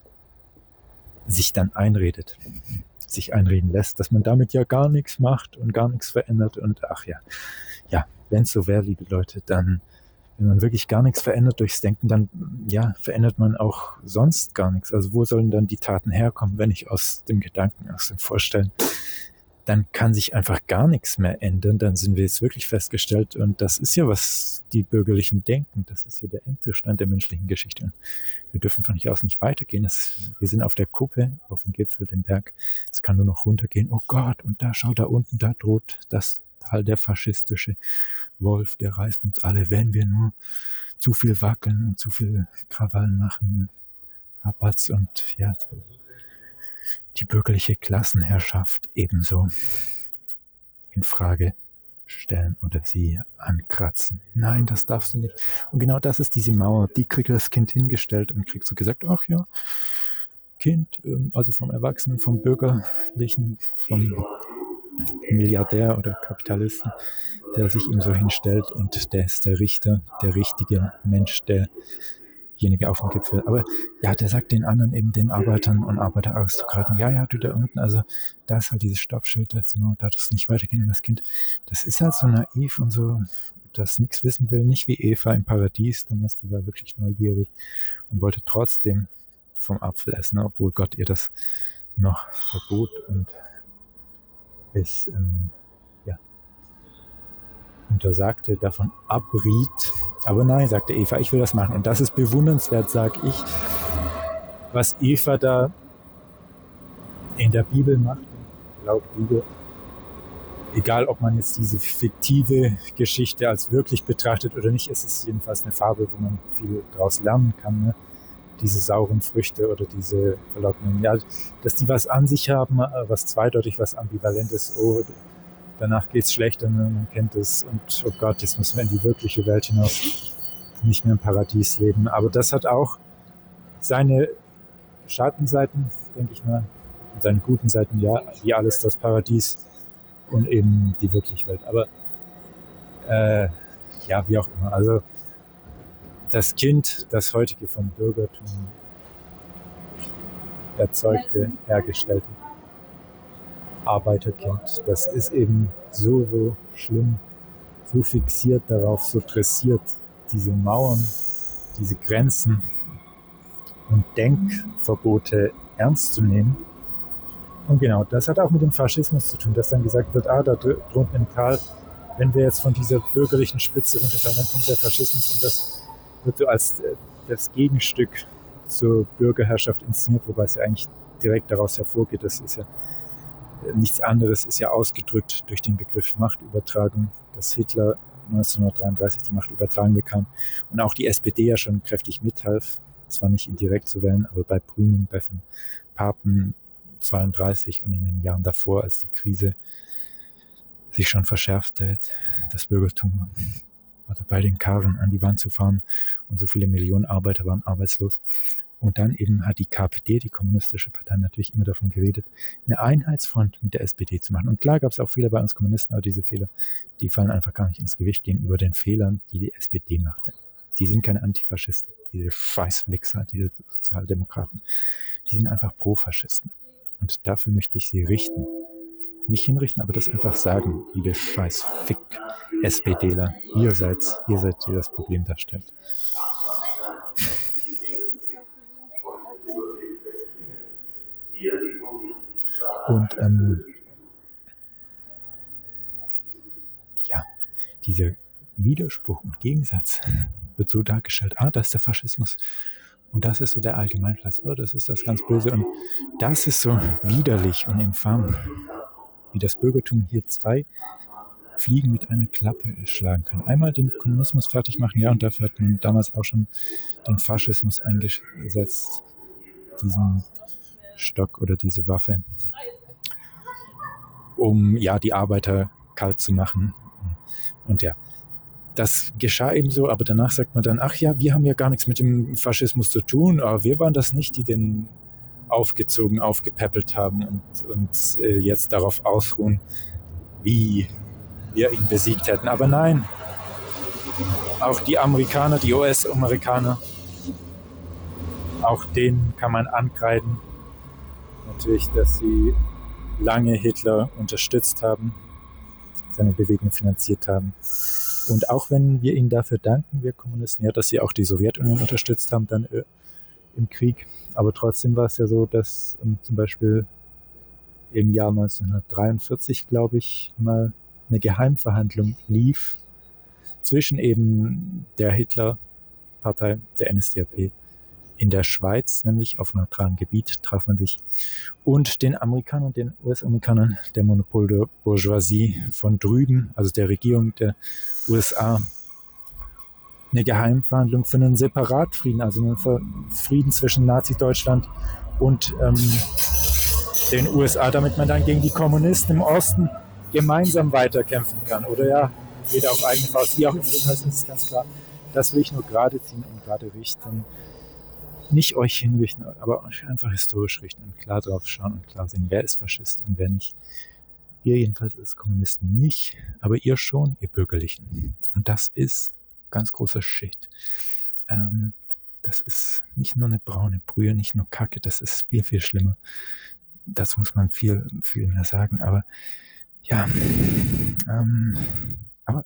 sich dann einredet, sich einreden lässt, dass man damit ja gar nichts macht und gar nichts verändert. Und ach ja, ja, wenn es so wäre, liebe Leute, dann wenn man wirklich gar nichts verändert durchs Denken, dann ja, verändert man auch sonst gar nichts. Also wo sollen dann die Taten herkommen, wenn ich aus dem Gedanken, aus dem Vorstellen, dann kann sich einfach gar nichts mehr ändern. Dann sind wir jetzt wirklich festgestellt, und das ist ja, was die Bürgerlichen denken, das ist ja der Endzustand der menschlichen Geschichte. Und wir dürfen von hier aus nicht weitergehen. Das, wir sind auf der Kuppe, auf dem Gipfel, dem Berg. Es kann nur noch runtergehen. Oh Gott, und da, schau da unten, da droht das Tal, der faschistische Wolf, der reißt uns alle, wenn wir nur zu viel wackeln und zu viel Krawall machen. Rabatz und ja, die bürgerliche Klassenherrschaft ebenso in Frage stellen oder sie ankratzen. Nein, das darfst du nicht. Und genau das ist diese Mauer, die kriegt das Kind hingestellt und kriegt so gesagt, ach ja, Kind, also vom Erwachsenen, vom Bürgerlichen, vom Milliardär oder Kapitalisten, der sich ihm so hinstellt, und der ist der Richter, der richtige Mensch, derjenige auf dem Gipfel. Aber ja, der sagt den anderen, eben den Arbeitern und Arbeiteraristokraten, ja, ja, du da unten, also da ist halt dieses Stoppschild, da ist die Mauer, da darf es nicht weitergehen. Und das Kind, das ist halt so naiv und so, das nichts wissen will, nicht wie Eva im Paradies, damals, die war wirklich neugierig und wollte trotzdem vom Apfel essen, obwohl Gott ihr das noch verbot und es ähm, ja, untersagte, davon abriet. Aber nein, sagte Eva, ich will das machen. Und das ist bewundernswert, sag ich, was Eva da in der Bibel macht, laut Bibel. Egal, ob man jetzt diese fiktive Geschichte als wirklich betrachtet oder nicht, es ist jedenfalls eine Fabel, wo man viel draus lernen kann, ne? Diese sauren Früchte oder diese Verleugnungen, ja, dass die was an sich haben, was zweideutig, was Ambivalentes, oh, danach geht's schlechter, ne? Man kennt es, und oh Gott, jetzt müssen wir in die wirkliche Welt hinaus, nicht mehr im Paradies leben. Aber das hat auch seine Schattenseiten, denke ich mal, und seine guten Seiten, ja, wie alles das Paradies und eben die wirkliche Welt. Aber äh, ja, wie auch immer, also das Kind, das heutige vom Bürgertum erzeugte, hergestellte Arbeiterkind, das ist eben so, so schlimm, so fixiert darauf, so dressiert, diese Mauern, diese Grenzen und Denkverbote ernst zu nehmen. Und genau, das hat auch mit dem Faschismus zu tun, dass dann gesagt wird, ah, da drunten im Tal, wenn wir jetzt von dieser bürgerlichen Spitze runterfallen, dann kommt der Faschismus und das wird so als äh, das Gegenstück zur Bürgerherrschaft inszeniert, wobei es ja eigentlich direkt daraus hervorgeht. Das ist ja äh, nichts anderes, ist ja ausgedrückt durch den Begriff Machtübertragung, dass Hitler neunzehnhundertdreiunddreißig die Macht übertragen bekam und auch die S P D ja schon kräftig mithalf, zwar nicht ihn direkt zu wählen, aber bei Brüning, bei von Papen zweiunddreißig und in den Jahren davor, als die Krise sich schon verschärfte, das Bürgertum war dabei, den Karren an die Wand zu fahren und so viele Millionen Arbeiter waren arbeitslos. Und dann eben hat die K P D, die Kommunistische Partei, natürlich immer davon geredet, eine Einheitsfront mit der S P D zu machen. Und klar gab es auch Fehler bei uns Kommunisten, aber diese Fehler, die fallen einfach gar nicht ins Gewicht gegenüber den Fehlern, die die S P D machte. Die sind keine Antifaschisten, diese Scheißwichser, diese Sozialdemokraten. Die sind einfach Profaschisten. Und dafür möchte ich sie richten. Nicht hinrichten, aber das einfach sagen, liebe Scheiß-Fick-SPDler. Ihr seid, ihr seid, die das Problem darstellt. Und ähm, ja, dieser Widerspruch und Gegensatz wird so dargestellt, ah, das ist der Faschismus und das ist so der Allgemeinplatz, oh, das ist das ganz Böse und das ist so widerlich und infam, wie das Bürgertum hier zwei Fliegen mit einer Klappe schlagen kann. Einmal den Kommunismus fertig machen, ja, und dafür hat man damals auch schon den Faschismus eingesetzt, diesen Stock oder diese Waffe, um ja die Arbeiter kalt zu machen. Und ja, das geschah eben so, aber danach sagt man dann, ach ja, wir haben ja gar nichts mit dem Faschismus zu tun, aber wir waren das nicht, die den aufgezogen, aufgepäppelt haben und, und äh, jetzt darauf ausruhen, wie wir ihn besiegt hätten. Aber nein, auch die Amerikaner, die U S-Amerikaner, auch denen kann man ankreiden, natürlich, dass sie lange Hitler unterstützt haben, seine Bewegung finanziert haben. Und auch wenn wir ihnen dafür danken, wir Kommunisten, ja, dass sie auch die Sowjetunion unterstützt haben dann äh, im Krieg, aber trotzdem war es ja so, dass ähm, zum Beispiel im Jahr neunzehnhundertdreiundvierzig, glaube ich, mal eine Geheimverhandlung lief zwischen eben der Hitlerpartei, der N S D A P, in der Schweiz, nämlich auf neutralem Gebiet traf man sich, und den Amerikanern, den U S-Amerikanern, der Monopol der Bourgeoisie von drüben, also der Regierung der U S A, eine Geheimverhandlung für einen Separatfrieden, also einen Frieden zwischen Nazi-Deutschland und ähm, den U S A, damit man dann gegen die Kommunisten im Osten gemeinsam weiterkämpfen kann. Oder ja, jeder auf eigene Faust, wie auch immer, das ist ganz klar. Das will ich nur gerade ziehen und gerade richten. Nicht euch hinrichten, aber euch einfach historisch richten und klar drauf schauen und klar sehen, wer ist Faschist und wer nicht. Ihr jedenfalls als Kommunisten nicht, aber ihr schon, ihr Bürgerlichen. Und das ist ganz großer Shit. Ähm, das ist nicht nur eine braune Brühe, nicht nur Kacke, das ist viel, viel schlimmer. Dazu muss man viel, viel mehr sagen, aber ja, ähm, aber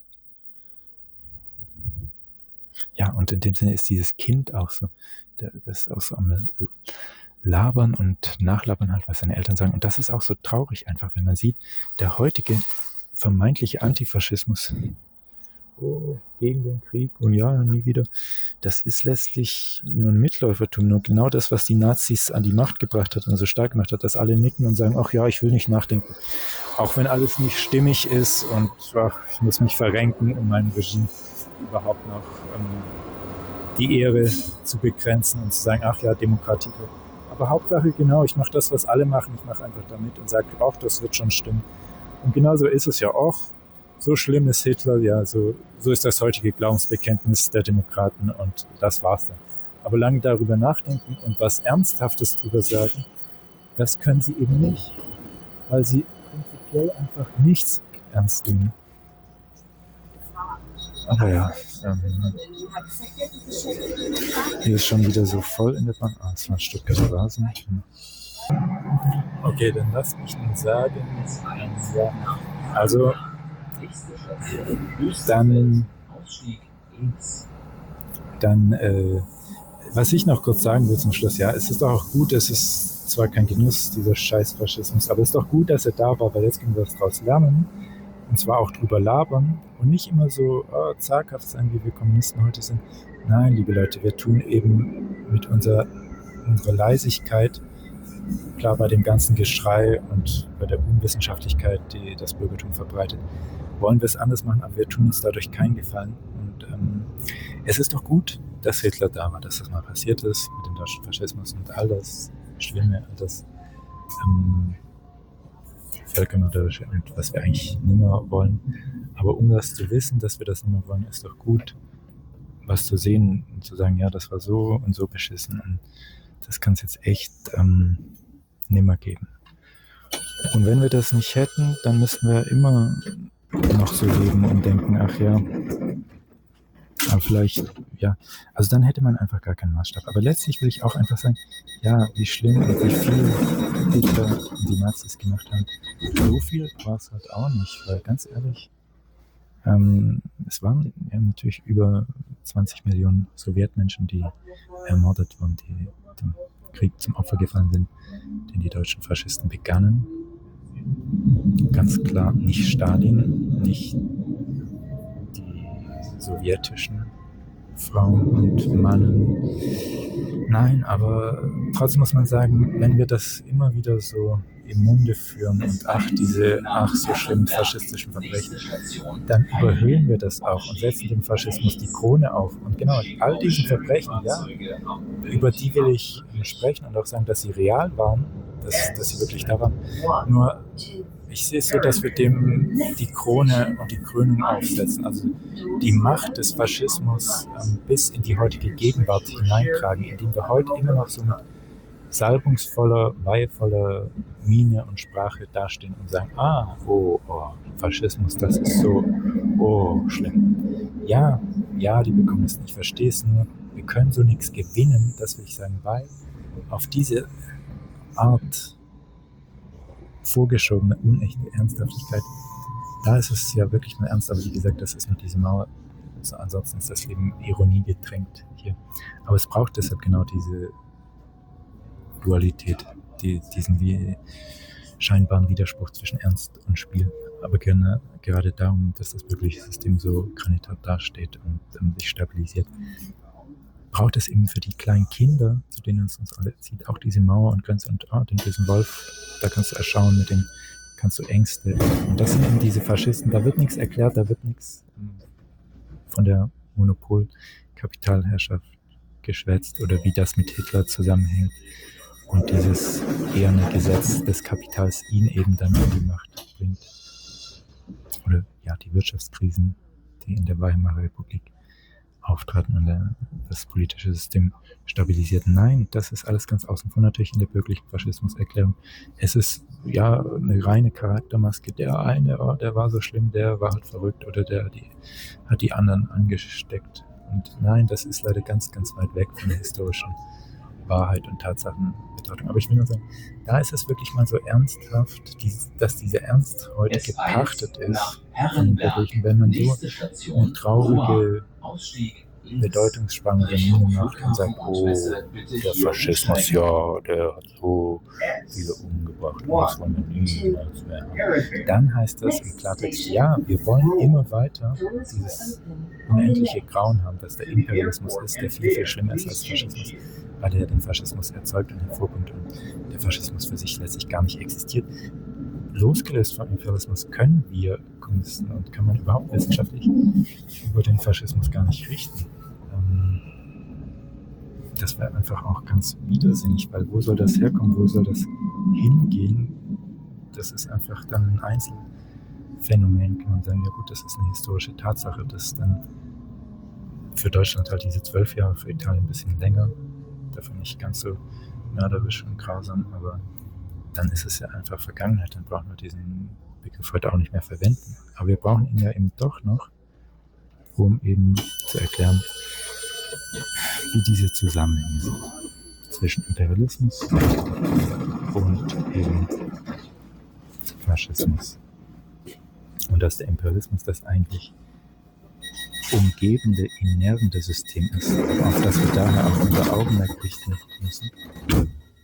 ja, und in dem Sinne ist dieses Kind auch so, das ist auch so am Labern und Nachlabern halt, was seine Eltern sagen. Und das ist auch so traurig einfach, wenn man sieht, der heutige vermeintliche Antifaschismus, oh, gegen den Krieg und ja, nie wieder, das ist letztlich nur ein Mitläufertum, nur genau das, was die Nazis an die Macht gebracht hat und so stark gemacht hat, dass alle nicken und sagen, ach ja, ich will nicht nachdenken. Auch wenn alles nicht stimmig ist und ach, ich muss mich verrenken, um meinem Regime überhaupt noch ähm, die Ehre zu begrenzen und zu sagen, ach ja, Demokratie. Aber Hauptsache, genau, ich mache das, was alle machen, ich mache einfach damit und sage, auch das wird schon stimmen. Und genauso ist es ja auch. So schlimm ist Hitler, ja, so, so ist das heutige Glaubensbekenntnis der Demokraten und das war's dann. Aber lange darüber nachdenken und was Ernsthaftes drüber sagen, das können sie eben nicht, weil sie prinzipiell einfach nichts ernst nehmen. Aber ja, ähm, hier ist schon wieder so voll in der Bahn. Ah, es war ein Stuttgarter Rasen. Okay, dann lass mich nun sagen, ähm, ja, also dann, dann äh, was ich noch kurz sagen will zum Schluss, ja, es ist doch auch gut, es ist zwar kein Genuss, dieser Scheißfaschismus, aber es ist doch gut, dass er da war, weil jetzt können wir was draus lernen. Und zwar auch drüber labern und nicht immer so oh, zaghaft sein, wie wir Kommunisten heute sind. Nein, liebe Leute, wir tun eben mit unserer, unserer Leisigkeit, klar bei dem ganzen Geschrei und bei der Unwissenschaftlichkeit, die das Bürgertum verbreitet, wollen wir es anders machen, aber wir tun uns dadurch keinen Gefallen. Und ähm, es ist doch gut, dass Hitler da war, dass das mal passiert ist mit dem deutschen Faschismus und all das Schlimme, all das ähm, Völkermörderische und was wir eigentlich nicht mehr wollen. Aber um das zu wissen, dass wir das nicht mehr wollen, ist doch gut, was zu sehen und zu sagen, ja, das war so und so beschissen und das kann es jetzt echt ähm, nimmer geben. Und wenn wir das nicht hätten, dann müssten wir immer noch so leben und denken, ach ja, aber vielleicht, ja, also dann hätte man einfach gar keinen Maßstab. Aber letztlich will ich auch einfach sagen, ja, wie schlimm und wie viel Hitler und die Nazis gemacht haben. So viel war es halt auch nicht, weil ganz ehrlich, ähm, es waren ja natürlich über zwanzig Millionen Sowjetmenschen, die ermordet wurden, die dem Krieg zum Opfer gefallen sind, den die deutschen Faschisten begannen. Ganz klar nicht Stalin, nicht die sowjetischen Frauen und Mannen. Nein, aber trotzdem muss man sagen, wenn wir das immer wieder so im Munde führen und ach, diese ach so schlimmen faschistischen Verbrechen, dann überhöhen wir das auch und setzen dem Faschismus die Krone auf. Und genau, all diese Verbrechen, ja, über die will ich sprechen und auch sagen, dass sie real waren, dass, dass sie wirklich da waren. Nur ich sehe es so, dass wir dem die Krone und die Krönung aufsetzen, also die Macht des Faschismus ähm, bis in die heutige Gegenwart hineintragen, indem wir heute immer noch so mit salbungsvoller, weihevoller Miene und Sprache dastehen und sagen, ah, oh, oh, Faschismus, das ist so, oh, schlimm. Ja, ja, liebe Kommunisten, ich verstehe es nur, wir können so nichts gewinnen, das will ich sagen, weil auf diese Art vorgeschobene, unechte Ernsthaftigkeit, da ist es ja wirklich nur ernst, aber wie gesagt, das ist nur diese Mauer, also ansonsten ist das Leben Ironie getränkt hier. Aber es braucht deshalb genau diese Dualität, die, diesen wie scheinbaren Widerspruch zwischen Ernst und Spiel. Aber gerne, gerade darum, dass das bürgerliche System so granitat dasteht und ähm, sich stabilisiert, braucht es eben für die kleinen Kinder, zu denen es uns alle zieht, auch diese Mauer und Grenze und oh, den bösen Wolf, da kannst du erschauen, mit dem kannst du Ängste. Und das sind eben diese Faschisten, da wird nichts erklärt, da wird nichts ähm, von der Monopolkapitalherrschaft geschwätzt oder wie das mit Hitler zusammenhängt. Und dieses eherne Gesetz des Kapitals ihn eben dann in die Macht bringt. Oder ja, die Wirtschaftskrisen, die in der Weimarer Republik auftraten und der, das politische System stabilisierten. Nein, das ist alles ganz außen vor natürlich in der bürgerlichen Faschismuserklärung. Es ist ja eine reine Charaktermaske. Der eine, oh, der war so schlimm, der war halt verrückt oder der die, hat die anderen angesteckt. Und nein, das ist leider ganz, ganz weit weg von der historischen Wahrheit und Tatsachenbetrachtung. Aber ich will nur sagen, da ist es wirklich mal so ernsthaft, dass dieser Ernst heute gepachtet ist von den Bürgerlichen, wenn man so eine traurige, bedeutungsschwangere Miene macht und sagt, oh, der Faschismus, ja, der hat so viele umgebracht und das wollen wir niemals mehr haben. Dann heißt das im Klartext, ja, wir wollen immer weiter dieses unendliche Grauen haben, dass der Imperialismus ist, der viel, viel schlimmer ist als Faschismus, weil er den Faschismus erzeugt und hervorbringt und der Faschismus für sich letztlich gar nicht existiert. Losgelöst vom Imperialismus können wir Kommunisten und kann man überhaupt wissenschaftlich über den Faschismus gar nicht richten. Ähm, das wäre einfach auch ganz widersinnig, weil wo soll das herkommen, wo soll das hingehen? Das ist einfach dann ein Einzelfenomen, kann man sagen, ja gut, das ist eine historische Tatsache, dass dann für Deutschland halt diese zwölf Jahre, für Italien ein bisschen länger, dafür nicht ganz so mörderisch und grausam, aber dann ist es ja einfach Vergangenheit, dann brauchen wir diesen Begriff heute auch nicht mehr verwenden. Aber wir brauchen ihn ja eben doch noch, um eben zu erklären, wie diese Zusammenhänge sind zwischen Imperialismus und eben Faschismus. Und dass der Imperialismus das eigentlich umgebende, innervende System ist, auf das wir daher auch unser Augenmerk richten müssen.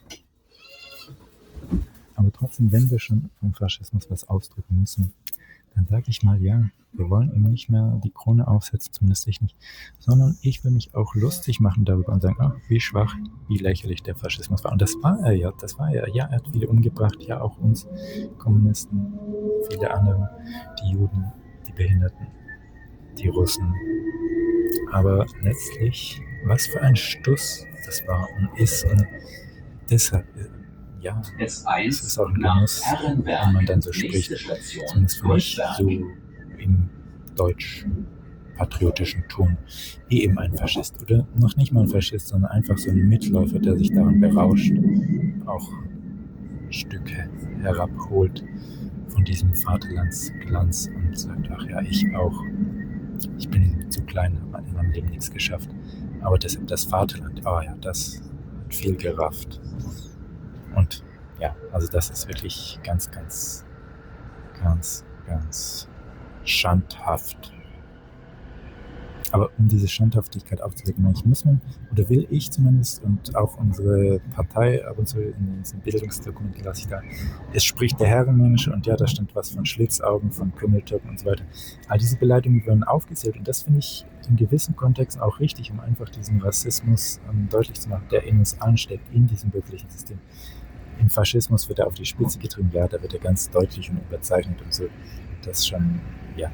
Aber trotzdem, wenn wir schon vom Faschismus was ausdrücken müssen, dann sage ich mal, ja, wir wollen ihm nicht mehr die Krone aufsetzen, zumindest ich nicht, sondern ich will mich auch lustig machen darüber und sagen, ach, wie schwach, wie lächerlich der Faschismus war. Und das war er ja, das war er. Ja, er hat viele umgebracht, ja, auch uns Kommunisten, viele andere, die Juden, die Behinderten, die Russen. Aber letztlich, was für ein Stuss das war und ist. Und deshalb, äh, ja, es ist auch ein Genuss, wenn man dann so spricht, zumindest für mich so im deutsch-patriotischen Ton, wie eben ein Faschist. Oder noch nicht mal ein Faschist, sondern einfach so ein Mitläufer, der sich daran berauscht, auch Stücke herabholt von diesem Vaterlandsglanz und sagt, ach ja, ich auch. Ich bin zu klein, habe in meinem Leben nichts geschafft. Aber deshalb das Vaterland, oh ja, das hat viel gerafft. Und ja, also das ist wirklich ganz, ganz, ganz, ganz schandhaft. Aber um diese Schandhaftigkeit aufzudecken, ich muss man, oder will ich zumindest, und auch unsere Partei ab und zu in diesen Bildungsdokumenten lasse ich da, es spricht der Herrenmensch und ja, da stand was von Schlitzaugen, von Kümmeltöpfen und so weiter. All diese Beleidigungen werden aufgezählt und das finde ich in gewissen Kontexten auch richtig, um einfach diesen Rassismus ähm, deutlich zu machen, der in uns ansteckt, in diesem bürgerlichen System. Im Faschismus wird er auf die Spitze getrieben, ja, da wird er ganz deutlich und überzeichnet und so. Das schon, ja,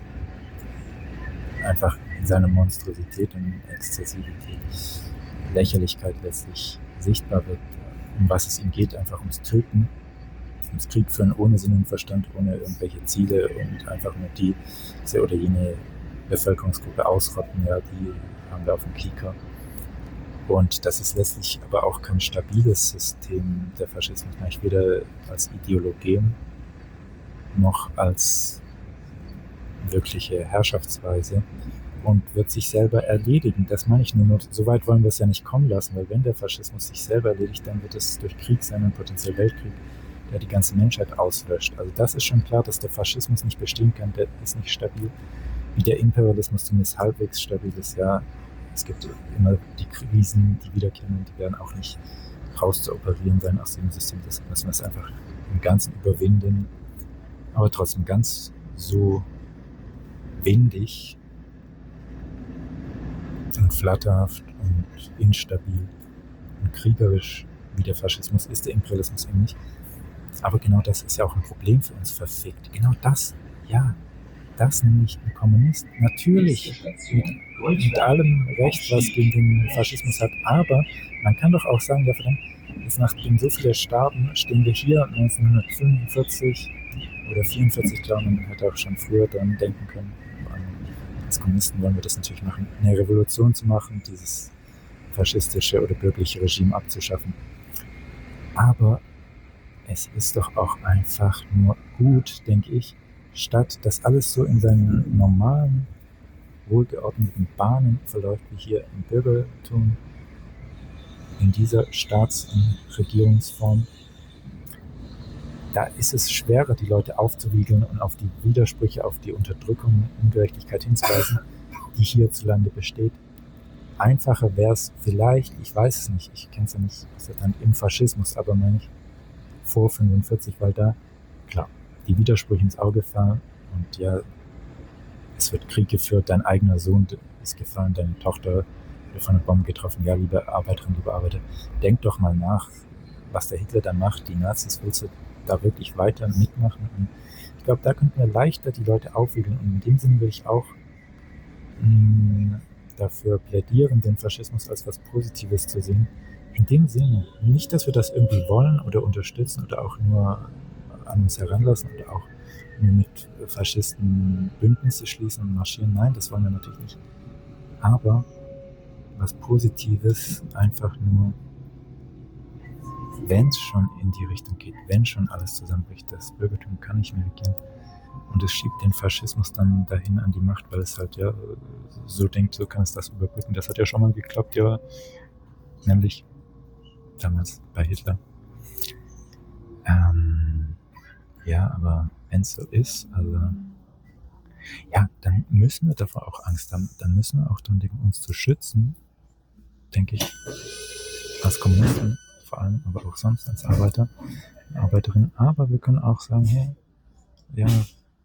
einfach in seiner Monstrosität und Exzessivität, Lächerlichkeit letztlich sichtbar wird, um was es ihm geht, einfach ums Töten, ums Krieg führen ohne Sinn und Verstand, ohne irgendwelche Ziele und einfach nur die, diese oder jene Bevölkerungsgruppe ausrotten, ja, die haben wir auf dem Kieker. Und das ist letztlich aber auch kein stabiles System, der Faschismus, nicht weder als Ideologie noch als wirkliche Herrschaftsweise und wird sich selber erledigen. Das meine ich nur, nur so weit wollen wir es ja nicht kommen lassen, weil wenn der Faschismus sich selber erledigt, dann wird es durch Krieg sein und potenziell Weltkrieg, der die ganze Menschheit auslöscht. Also das ist schon klar, dass der Faschismus nicht bestehen kann, der ist nicht stabil, wie der Imperialismus zumindest halbwegs stabil ist. Ja, es gibt immer die Krisen, die wiederkehren und die werden auch nicht rauszuoperieren sein aus dem System. Deshalb müssen wir es einfach im Ganzen überwinden, aber trotzdem ganz so windig und flatterhaft und instabil und kriegerisch wie der Faschismus ist der Imperialismus eben nicht. Aber genau das ist ja auch ein Problem für uns verfickt. Genau das, ja, das nämlich ein Kommunist. Natürlich mit, mit allem Recht, was gegen den Faschismus hat. Aber man kann doch auch sagen, ja verdammt, jetzt nachdem so viele starben, stehen wir hier neunzehnhundertfünfundvierzig oder vierundvierzig, glaube ich, man hätte auch schon früher dran denken können. Als Kommunisten wollen wir das natürlich machen, eine Revolution zu machen, dieses faschistische oder bürgerliche Regime abzuschaffen. Aber es ist doch auch einfach nur gut, denke ich, statt dass alles so in seinen normalen, wohlgeordneten Bahnen verläuft, wie hier im Bürgertum, in dieser Staats- und Regierungsform. Da ist es schwerer, die Leute aufzuwiegeln und auf die Widersprüche, auf die Unterdrückung, Ungerechtigkeit hinzuweisen, die hierzulande besteht. Einfacher wäre es vielleicht, ich weiß es nicht, ich kenne es ja nicht, was ist dann im Faschismus, aber meine ich vor fünfundvierzig, weil da, klar, die Widersprüche ins Auge fallen und ja, es wird Krieg geführt, dein eigener Sohn ist gefallen, deine Tochter wird von einer Bombe getroffen, ja, liebe Arbeiterin, liebe Arbeiter, denk doch mal nach, was der Hitler da macht, die Nazis, willst du da wirklich weiter mitmachen? Und ich glaube, da könnten wir leichter die Leute aufwiegeln und in dem Sinne will ich auch mh, dafür plädieren, den Faschismus als was Positives zu sehen. In dem Sinne, nicht, dass wir das irgendwie wollen oder unterstützen oder auch nur an uns heranlassen oder auch nur mit Faschisten Bündnisse schließen und marschieren. Nein, das wollen wir natürlich nicht. Aber was Positives, einfach nur, wenn es schon in die Richtung geht, wenn schon alles zusammenbricht, das Bürgertum kann nicht mehr regieren und es schiebt den Faschismus dann dahin an die Macht, weil es halt ja so denkt, so kann es das überbrücken. Das hat ja schon mal geklappt, ja, nämlich damals bei Hitler. Ähm, ja, aber wenn es so ist, also ja, dann müssen wir davor auch Angst haben. Dann müssen wir auch dran denken, uns zu schützen, denke ich, als Kommunisten vor allem, aber auch sonst als Arbeiter, Arbeiterin. Aber wir können auch sagen, hey, ja,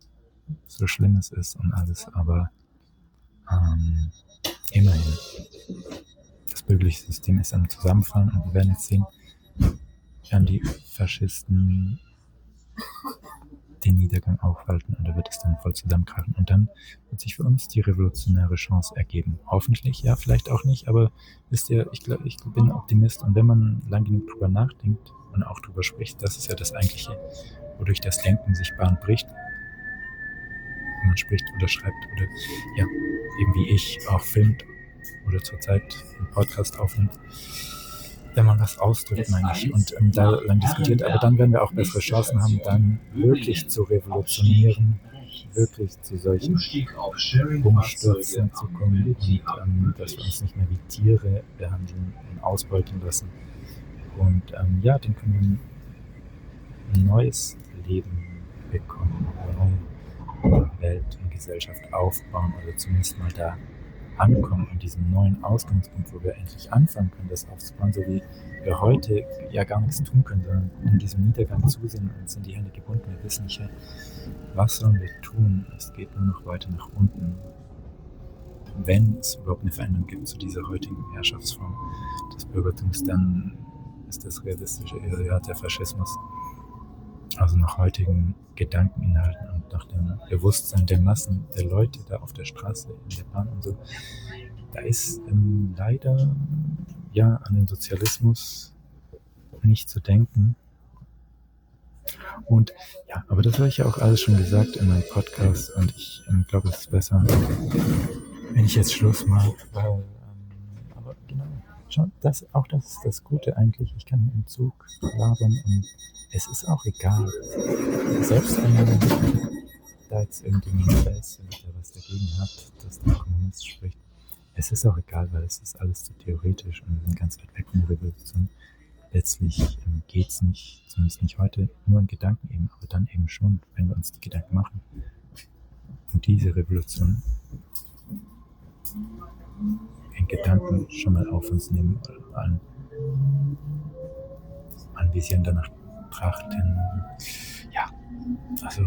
so schlimm es ist und alles, aber ähm, immerhin, das bürgerliche System ist am Zusammenfallen und wir werden jetzt sehen, werden die Faschisten den Niedergang aufhalten oder wird es dann voll zusammenkrachen und dann wird sich für uns die revolutionäre Chance ergeben. Hoffentlich, ja, vielleicht auch nicht, aber wisst ihr, ich, glaub, ich bin Optimist und wenn man lang genug drüber nachdenkt und auch drüber spricht, das ist ja das Eigentliche, wodurch das Denken sich Bahn bricht, wenn man spricht oder schreibt oder ja, eben wie ich auch filmt oder zurzeit einen Podcast aufnimmt, wenn man was ausdrückt, meine ich, und ähm, da lang diskutiert, aber dann werden wir auch bessere Chancen haben, dann wirklich zu revolutionieren, wirklich zu solchen Umstürzen zu kommen und ähm, dass wir uns nicht mehr wie Tiere behandeln und ausbeuten lassen. Und ähm, ja, dann können wir ein neues Leben bekommen, eine neue Welt und Gesellschaft aufbauen oder zumindest mal da ankommen an diesem neuen Ausgangspunkt, wo wir endlich anfangen können, das aufzubauen, so wie wir heute ja gar nichts tun können, sondern in diesem Niedergang zusehen und sind die Hände gebunden. Wir wissen nicht, was sollen wir tun? Es geht nur noch weiter nach unten. Wenn es überhaupt eine Veränderung gibt zu dieser heutigen Herrschaftsform des Bürgertums, dann ist das realistische ja, der Faschismus. Also nach heutigen Gedankeninhalten und nach dem Bewusstsein der Massen, der Leute da auf der Straße, in der Bahn und so, da ist ähm, leider ja an den Sozialismus nicht zu denken. Und ja, aber das habe ich ja auch alles schon gesagt in meinem Podcast und ich ähm, glaube, es ist besser, wenn ich jetzt Schluss mache, weil, ähm, aber genau, schon, das, auch das ist das Gute eigentlich, ich kann hier im Zug labern und es ist auch egal, selbst wenn man da jetzt irgendjemand ist, der was dagegen hat, dass der Kommunist spricht, es ist auch egal, weil es ist alles zu theoretisch und wir sind ganz weit weg von der Revolution. Letztlich ähm, geht es nicht, zumindest nicht heute, nur in Gedanken eben, aber dann eben schon, wenn wir uns die Gedanken machen. Und diese Revolution in Gedanken schon mal auf uns nehmen, an, an Vision danach trachten. Ja, also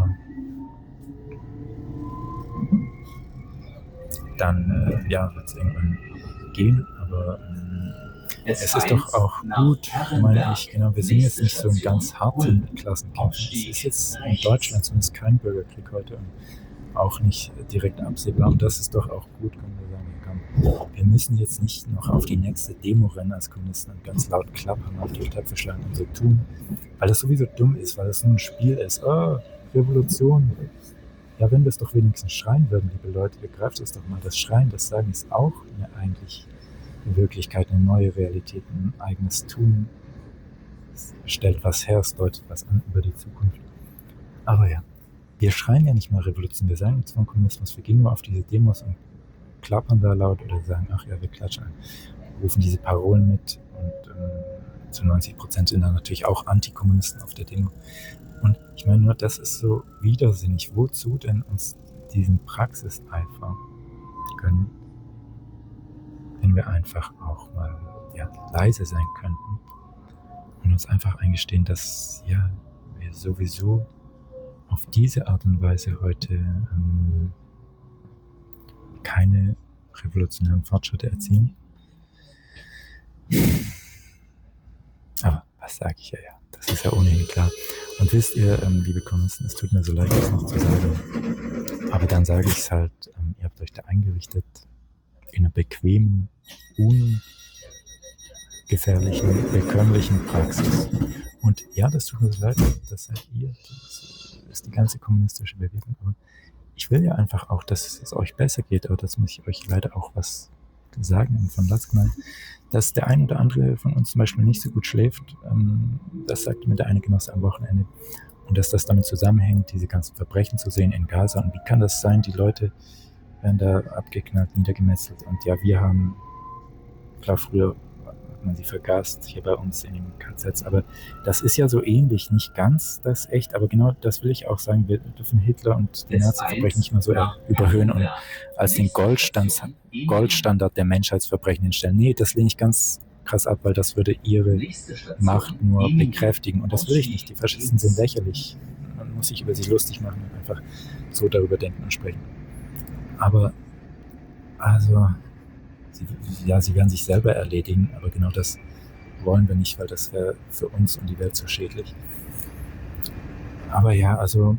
dann äh, ja, wird es irgendwann gehen, aber ähm, es ist doch auch gut, meine ich, genau, wir sind jetzt nicht so in ganz harten Klassenkämpfen. Es ist jetzt in Deutschland zumindest kein Bürgerkrieg heute und auch nicht direkt absehbar. Und das ist doch auch gut, können wir sagen, komm, wir müssen jetzt nicht noch auf die nächste Demo rennen als Kommunisten und ganz laut klappern, auf die Töpfe schlagen und so tun, weil das sowieso dumm ist, weil das nur ein Spiel ist. Oh, Revolution. Ja, wenn wir es doch wenigstens schreien würden, liebe Leute, begreift es doch mal. Das Schreien, das Sagen ist auch eine eigentlich in Wirklichkeit eine neue Realität, ein eigenes Tun. Es stellt was her, es deutet was an über die Zukunft. Aber ja, wir schreien ja nicht mal Revolution, wir sagen jetzt von Kommunismus, wir gehen nur auf diese Demos und klappern da laut oder sagen, ach ja, wir klatschen ein, rufen diese Parolen mit und ähm, zu neunzig Prozent sind dann natürlich auch Antikommunisten auf der Demo. Und ich meine nur, das ist so widersinnig. Wozu denn uns diesen Praxiseifer gönnen, wenn wir einfach auch mal ja, leise sein könnten und uns einfach eingestehen, dass ja, wir sowieso auf diese Art und Weise heute ähm, keine revolutionären Fortschritte erzielen. Aber was sage ich ja, ja, das ist ja ohnehin klar. Und wisst ihr, ähm, liebe Kommunisten, es tut mir so leid, das noch zu sagen, aber dann sage ich es halt, ähm, ihr habt euch da eingerichtet in einer bequemen, ungefährlichen, bekömmlichen Praxis. Und ja, das tut mir so leid, das seid ihr, das ist die ganze kommunistische Bewegung, aber ich will ja einfach auch, dass es euch besser geht, aber das muss ich euch leider auch was sagen und von Latz knallen, dass der ein oder andere von uns zum Beispiel nicht so gut schläft, ähm, das sagte mir der eine Genosse am Wochenende, und dass das damit zusammenhängt, diese ganzen Verbrechen zu sehen in Gaza, und wie kann das sein, die Leute werden da abgeknallt, niedergemetzelt, und ja, wir haben, klar, früher hat man sie vergast, hier bei uns in den K Zs, aber das ist ja so ähnlich, nicht ganz das echt, aber genau das will ich auch sagen, wir dürfen Hitler und die Nazi-Verbrechen nicht mehr so überhöhen und als den Goldstand, Goldstandard der Menschheitsverbrechen hinstellen. Nee, das lehne ich ganz krass ab, weil das würde ihre Macht nur bekräftigen, und das will ich nicht. Die Faschisten sind lächerlich. Man muss sich über sie lustig machen und einfach so darüber denken und sprechen. Aber, also, sie, ja, sie werden sich selber erledigen, aber genau das wollen wir nicht, weil das wäre für uns und die Welt zu schädlich. Aber ja, also,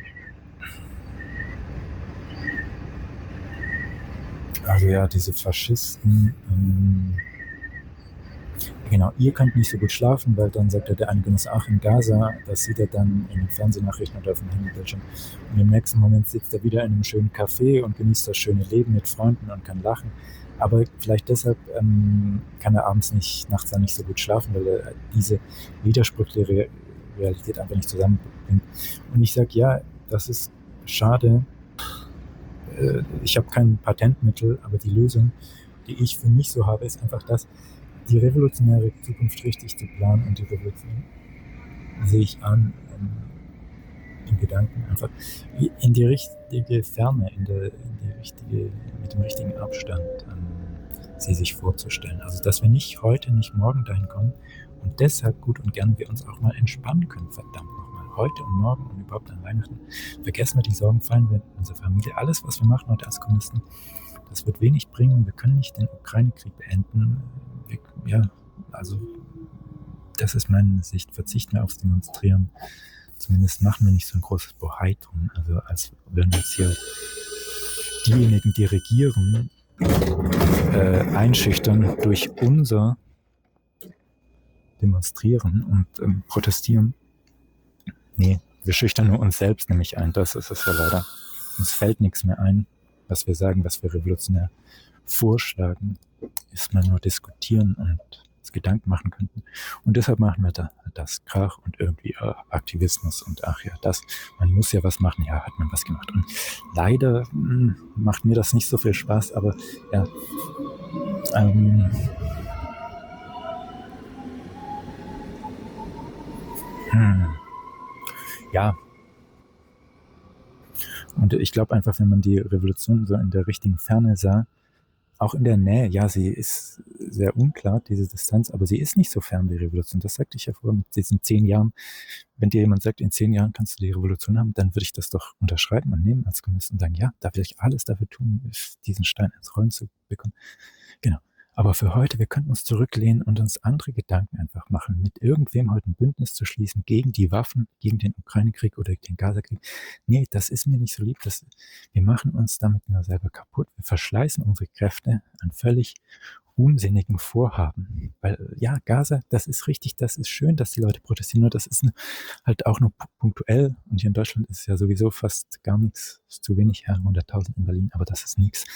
also ja, diese Faschisten, ähm, genau, ihr könnt nicht so gut schlafen, weil dann sagt er, der eine Genosse, ach, in Gaza, das sieht er dann in den Fernsehnachrichten oder auf dem Handybildschirm. Und im nächsten Moment sitzt er wieder in einem schönen Café und genießt das schöne Leben mit Freunden und kann lachen. Aber vielleicht deshalb ähm, kann er abends nicht, nachts dann nicht so gut schlafen, weil er diese widersprüchliche Realität einfach nicht zusammenbringt. Und ich sage, ja, das ist schade. Äh, ich habe kein Patentmittel, aber die Lösung, die ich für mich so habe, ist einfach das, die revolutionäre Zukunft richtig zu planen. Und die Revolution sehe ich an ähm, im Gedanken einfach in die richtige Ferne, in, der, in die richtige, mit dem richtigen Abstand ähm, sie sich vorzustellen. Also dass wir nicht heute, nicht morgen dahin kommen und deshalb gut und gerne wir uns auch mal entspannen können, verdammt nochmal. Heute und morgen und überhaupt an Weihnachten vergessen wir die Sorgen, fallen wir unsere Familie, alles was wir machen heute als Kommunisten, das wird wenig bringen. Wir können nicht den Ukraine-Krieg beenden. Wir, ja, also das ist meine Sicht. Verzichten wir aufs Demonstrieren. Zumindest machen wir nicht so ein großes Bohai drum. Also als würden wir jetzt hier diejenigen, die regieren, äh, einschüchtern durch unser Demonstrieren und ähm, Protestieren. Nee, wir schüchtern nur uns selbst nämlich ein. Das ist es ja leider. Uns fällt nichts mehr ein, was wir sagen, was wir revolutionär vorschlagen, ist mal nur diskutieren und uns Gedanken machen könnten. Und deshalb machen wir da das Krach und irgendwie äh, Aktivismus und ach ja, das, man muss ja was machen, ja, hat man was gemacht. Und leider mh, macht mir das nicht so viel Spaß, aber ja, ähm, hm, ja, und ich glaube einfach, wenn man die Revolution so in der richtigen Ferne sah, auch in der Nähe, ja, sie ist sehr unklar, diese Distanz, aber sie ist nicht so fern, die Revolution. Das sagte ich ja vorher mit diesen zehn Jahren. Wenn dir jemand sagt, in zehn Jahren kannst du die Revolution haben, dann würde ich das doch unterschreiben und nehmen als Kommunist und sagen, ja, da will ich alles dafür tun, diesen Stein ins Rollen zu bekommen. Genau. Aber für heute, wir könnten uns zurücklehnen und uns andere Gedanken einfach machen, mit irgendwem heute ein Bündnis zu schließen gegen die Waffen, gegen den Ukraine-Krieg oder den Gaza-Krieg. Nee, das ist mir nicht so lieb. Das, wir machen uns damit nur selber kaputt. Wir verschleißen unsere Kräfte an völlig unsinnigen Vorhaben. Weil ja, Gaza, das ist richtig, das ist schön, dass die Leute protestieren, nur das ist halt auch nur punktuell. Und hier in Deutschland ist es ja sowieso fast gar nichts, ist zu wenig, ja, hunderttausend in Berlin, aber das ist nichts.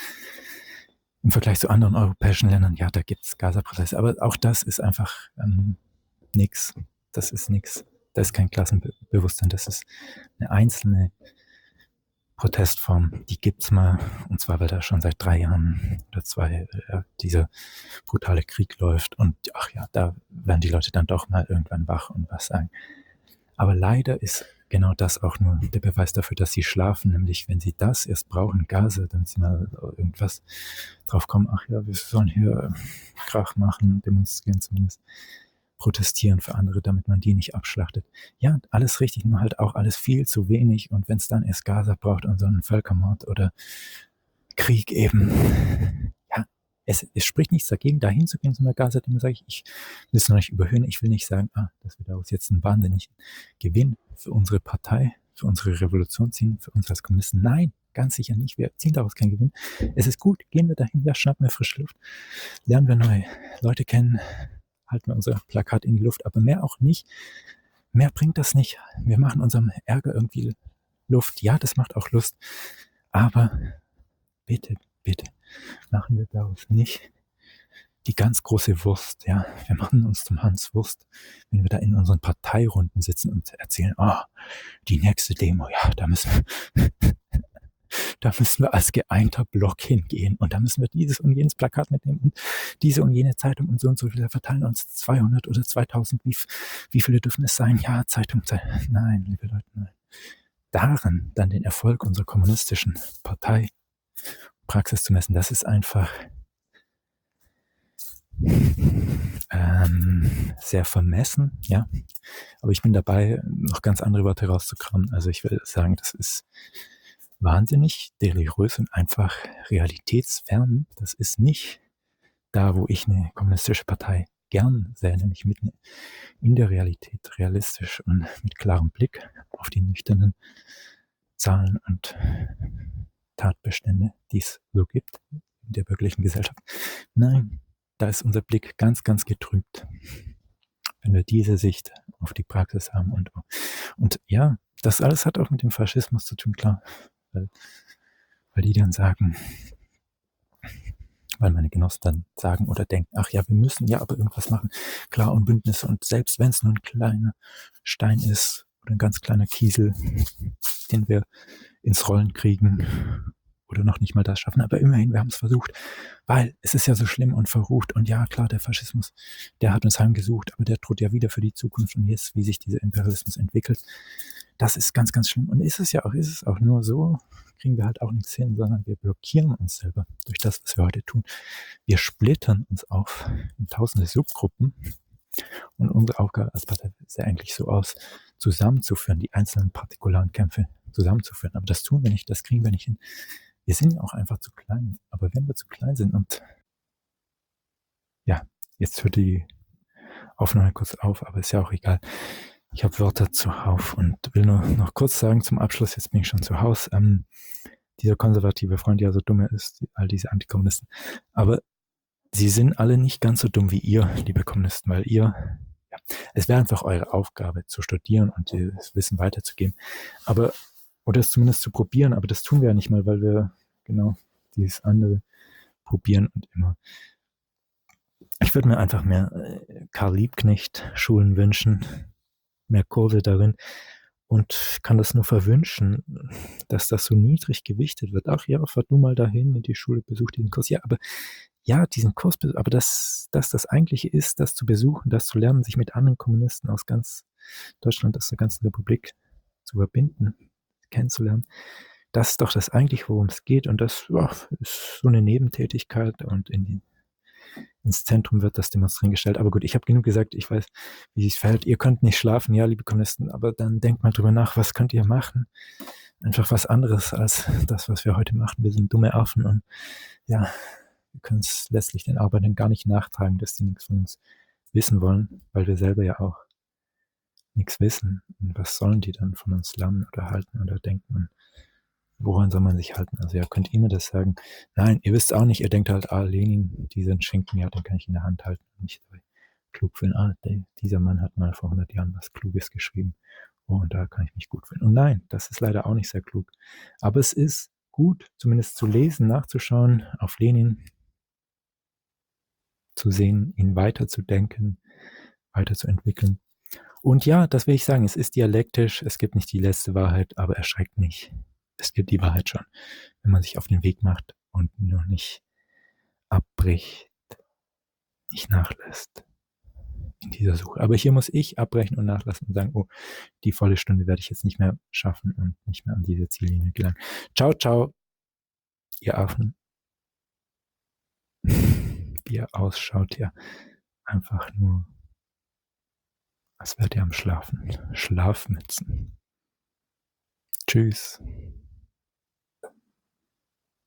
Im Vergleich zu anderen europäischen Ländern, ja, da gibt es Gaza-Prozesse, aber auch das ist einfach ähm, nichts. Das ist nichts. Das ist kein Klassenbewusstsein, das ist eine einzelne Protestform, die gibt's mal, und zwar, weil da schon seit drei Jahren oder zwei äh, dieser brutale Krieg läuft und ach ja, da werden die Leute dann doch mal irgendwann wach und was sagen. Aber leider ist genau das auch nur der Beweis dafür, dass sie schlafen, nämlich wenn sie das erst brauchen, Gase, damit sie mal irgendwas drauf kommen, ach ja, wir sollen hier Krach machen, demonstrieren zumindest, protestieren für andere, damit man die nicht abschlachtet. Ja, alles richtig, nur halt auch alles viel zu wenig und wenn es dann erst Gaza braucht und so einen Völkermord oder Krieg eben, ja, es, es spricht nichts dagegen, da hinzugehen zu einer Gaza-Demo, sage ich, ich will es noch nicht überhöhen, ich will nicht sagen, ah, dass wir daraus jetzt einen wahnsinnigen Gewinn für unsere Partei, für unsere Revolution ziehen, für uns als Kommunisten. Nein, ganz sicher nicht, wir ziehen daraus keinen Gewinn. Es ist gut, gehen wir dahin, ja, schnappen wir frische Luft, lernen wir neue Leute kennen, halten wir unser Plakat in die Luft, aber mehr auch nicht. Mehr bringt das nicht. Wir machen unserem Ärger irgendwie Luft. Ja, das macht auch Lust, aber bitte, bitte, machen wir daraus nicht die ganz große Wurst, ja. Wir machen uns zum Hans Wurst, wenn wir da in unseren Parteirunden sitzen und erzählen, oh, die nächste Demo, ja, da müssen wir, da müssen wir als geeinter Block hingehen und da müssen wir dieses und jenes Plakat mitnehmen und diese und jene Zeitung und so und so viele verteilen uns zweihundert oder zweitausend, wie, wie viele dürfen es sein? Ja, Zeitung, Zeitung. Nein, liebe Leute, nein. Darin dann den Erfolg unserer kommunistischen Parteipraxis zu messen, das ist einfach ähm, sehr vermessen, ja. Aber ich bin dabei, noch ganz andere Worte rauszukramen. Also ich will sagen, das ist wahnsinnig deligrös und einfach realitätsfern. Das ist nicht da, wo ich eine kommunistische Partei gern sähe, nämlich mitten in der Realität, realistisch und mit klarem Blick auf die nüchternen Zahlen und Tatbestände, die es so gibt in der bürgerlichen Gesellschaft. Nein, da ist unser Blick ganz, ganz getrübt, wenn wir diese Sicht auf die Praxis haben. Und, und ja, das alles hat auch mit dem Faschismus zu tun, klar. Weil, weil die dann sagen, weil meine Genossen dann sagen oder denken, ach ja, wir müssen ja aber irgendwas machen. Klar, und Bündnisse. Und selbst wenn es nur ein kleiner Stein ist oder ein ganz kleiner Kiesel, den wir ins Rollen kriegen oder noch nicht mal das schaffen. Aber immerhin, wir haben es versucht, weil es ist ja so schlimm und verrucht. Und ja, klar, der Faschismus, der hat uns heimgesucht, aber der droht ja wieder für die Zukunft. Und jetzt, wie sich dieser Imperialismus entwickelt, das ist ganz, ganz schlimm. Und ist es ja auch, ist es auch nur so, kriegen wir halt auch nichts hin, sondern wir blockieren uns selber durch das, was wir heute tun. Wir splittern uns auf in tausende Subgruppen. Und unsere Aufgabe als Partei sieht ja eigentlich so aus, zusammenzuführen, die einzelnen partikularen Kämpfe zusammenzuführen. Aber das tun wir nicht, das kriegen wir nicht hin. Wir sind ja auch einfach zu klein. Aber wenn wir zu klein sind und ja, jetzt hört die Aufnahme kurz auf, aber ist ja auch egal. Ich habe Wörter zuhauf und will nur noch kurz sagen zum Abschluss, jetzt bin ich schon zu Hause, ähm, dieser konservative Freund, der so dumm ist, die, all diese Antikommunisten, aber sie sind alle nicht ganz so dumm wie ihr, liebe Kommunisten, weil ihr, ja, es wäre einfach eure Aufgabe zu studieren und das Wissen weiterzugeben, aber, oder es zumindest zu probieren, aber das tun wir ja nicht mal, weil wir genau dieses andere probieren und immer. Ich würde mir einfach mehr äh, Karl Liebknecht-Schulen wünschen, mehr Kurse darin und kann das nur verwünschen, dass das so niedrig gewichtet wird. Ach ja, fahr du mal dahin in die Schule, besuch diesen Kurs. Ja, aber ja, diesen Kurs, aber dass das, das Eigentliche ist, das zu besuchen, das zu lernen, sich mit anderen Kommunisten aus ganz Deutschland, aus der ganzen Republik zu verbinden, kennenzulernen. Das ist doch das Eigentliche, worum es geht. Und das oh, ist so eine Nebentätigkeit und in die ins Zentrum wird das Demonstrieren gestellt. Aber gut, ich habe genug gesagt, ich weiß, wie es verhält. Ihr könnt nicht schlafen, ja, liebe Kommunisten, aber dann denkt mal drüber nach, was könnt ihr machen? Einfach was anderes als das, was wir heute machen. Wir sind dumme Affen und ja, wir können es letztlich den Arbeitern gar nicht nachtragen, dass die nichts von uns wissen wollen, weil wir selber ja auch nichts wissen. Und was sollen die dann von uns lernen oder halten oder denken? Woran soll man sich halten? Also ja, könnt ihr mir das sagen? Nein, ihr wisst auch nicht, ihr denkt halt, ah, Lenin, diesen Schinken, ja, den kann ich in der Hand halten. Und nicht klug fühlen, ah, der, dieser Mann hat mal vor hundert Jahren was Kluges geschrieben. Oh, und da kann ich mich gut fühlen. Und nein, das ist leider auch nicht sehr klug. Aber es ist gut, zumindest zu lesen, nachzuschauen, auf Lenin zu sehen, ihn weiterzudenken, weiterzuentwickeln. Und ja, das will ich sagen, es ist dialektisch, es gibt nicht die letzte Wahrheit, aber erschreckt nicht. Es gibt die Wahrheit schon, wenn man sich auf den Weg macht und nur nicht abbricht, nicht nachlässt in dieser Suche. Aber hier muss ich abbrechen und nachlassen und sagen, oh, die volle Stunde werde ich jetzt nicht mehr schaffen und nicht mehr an diese Ziellinie gelangen. Ciao, ciao, ihr Affen. Wie ihr ausschaut, ja, einfach nur, als wärt ihr am Schlafen. Schlafmützen. Tschüss.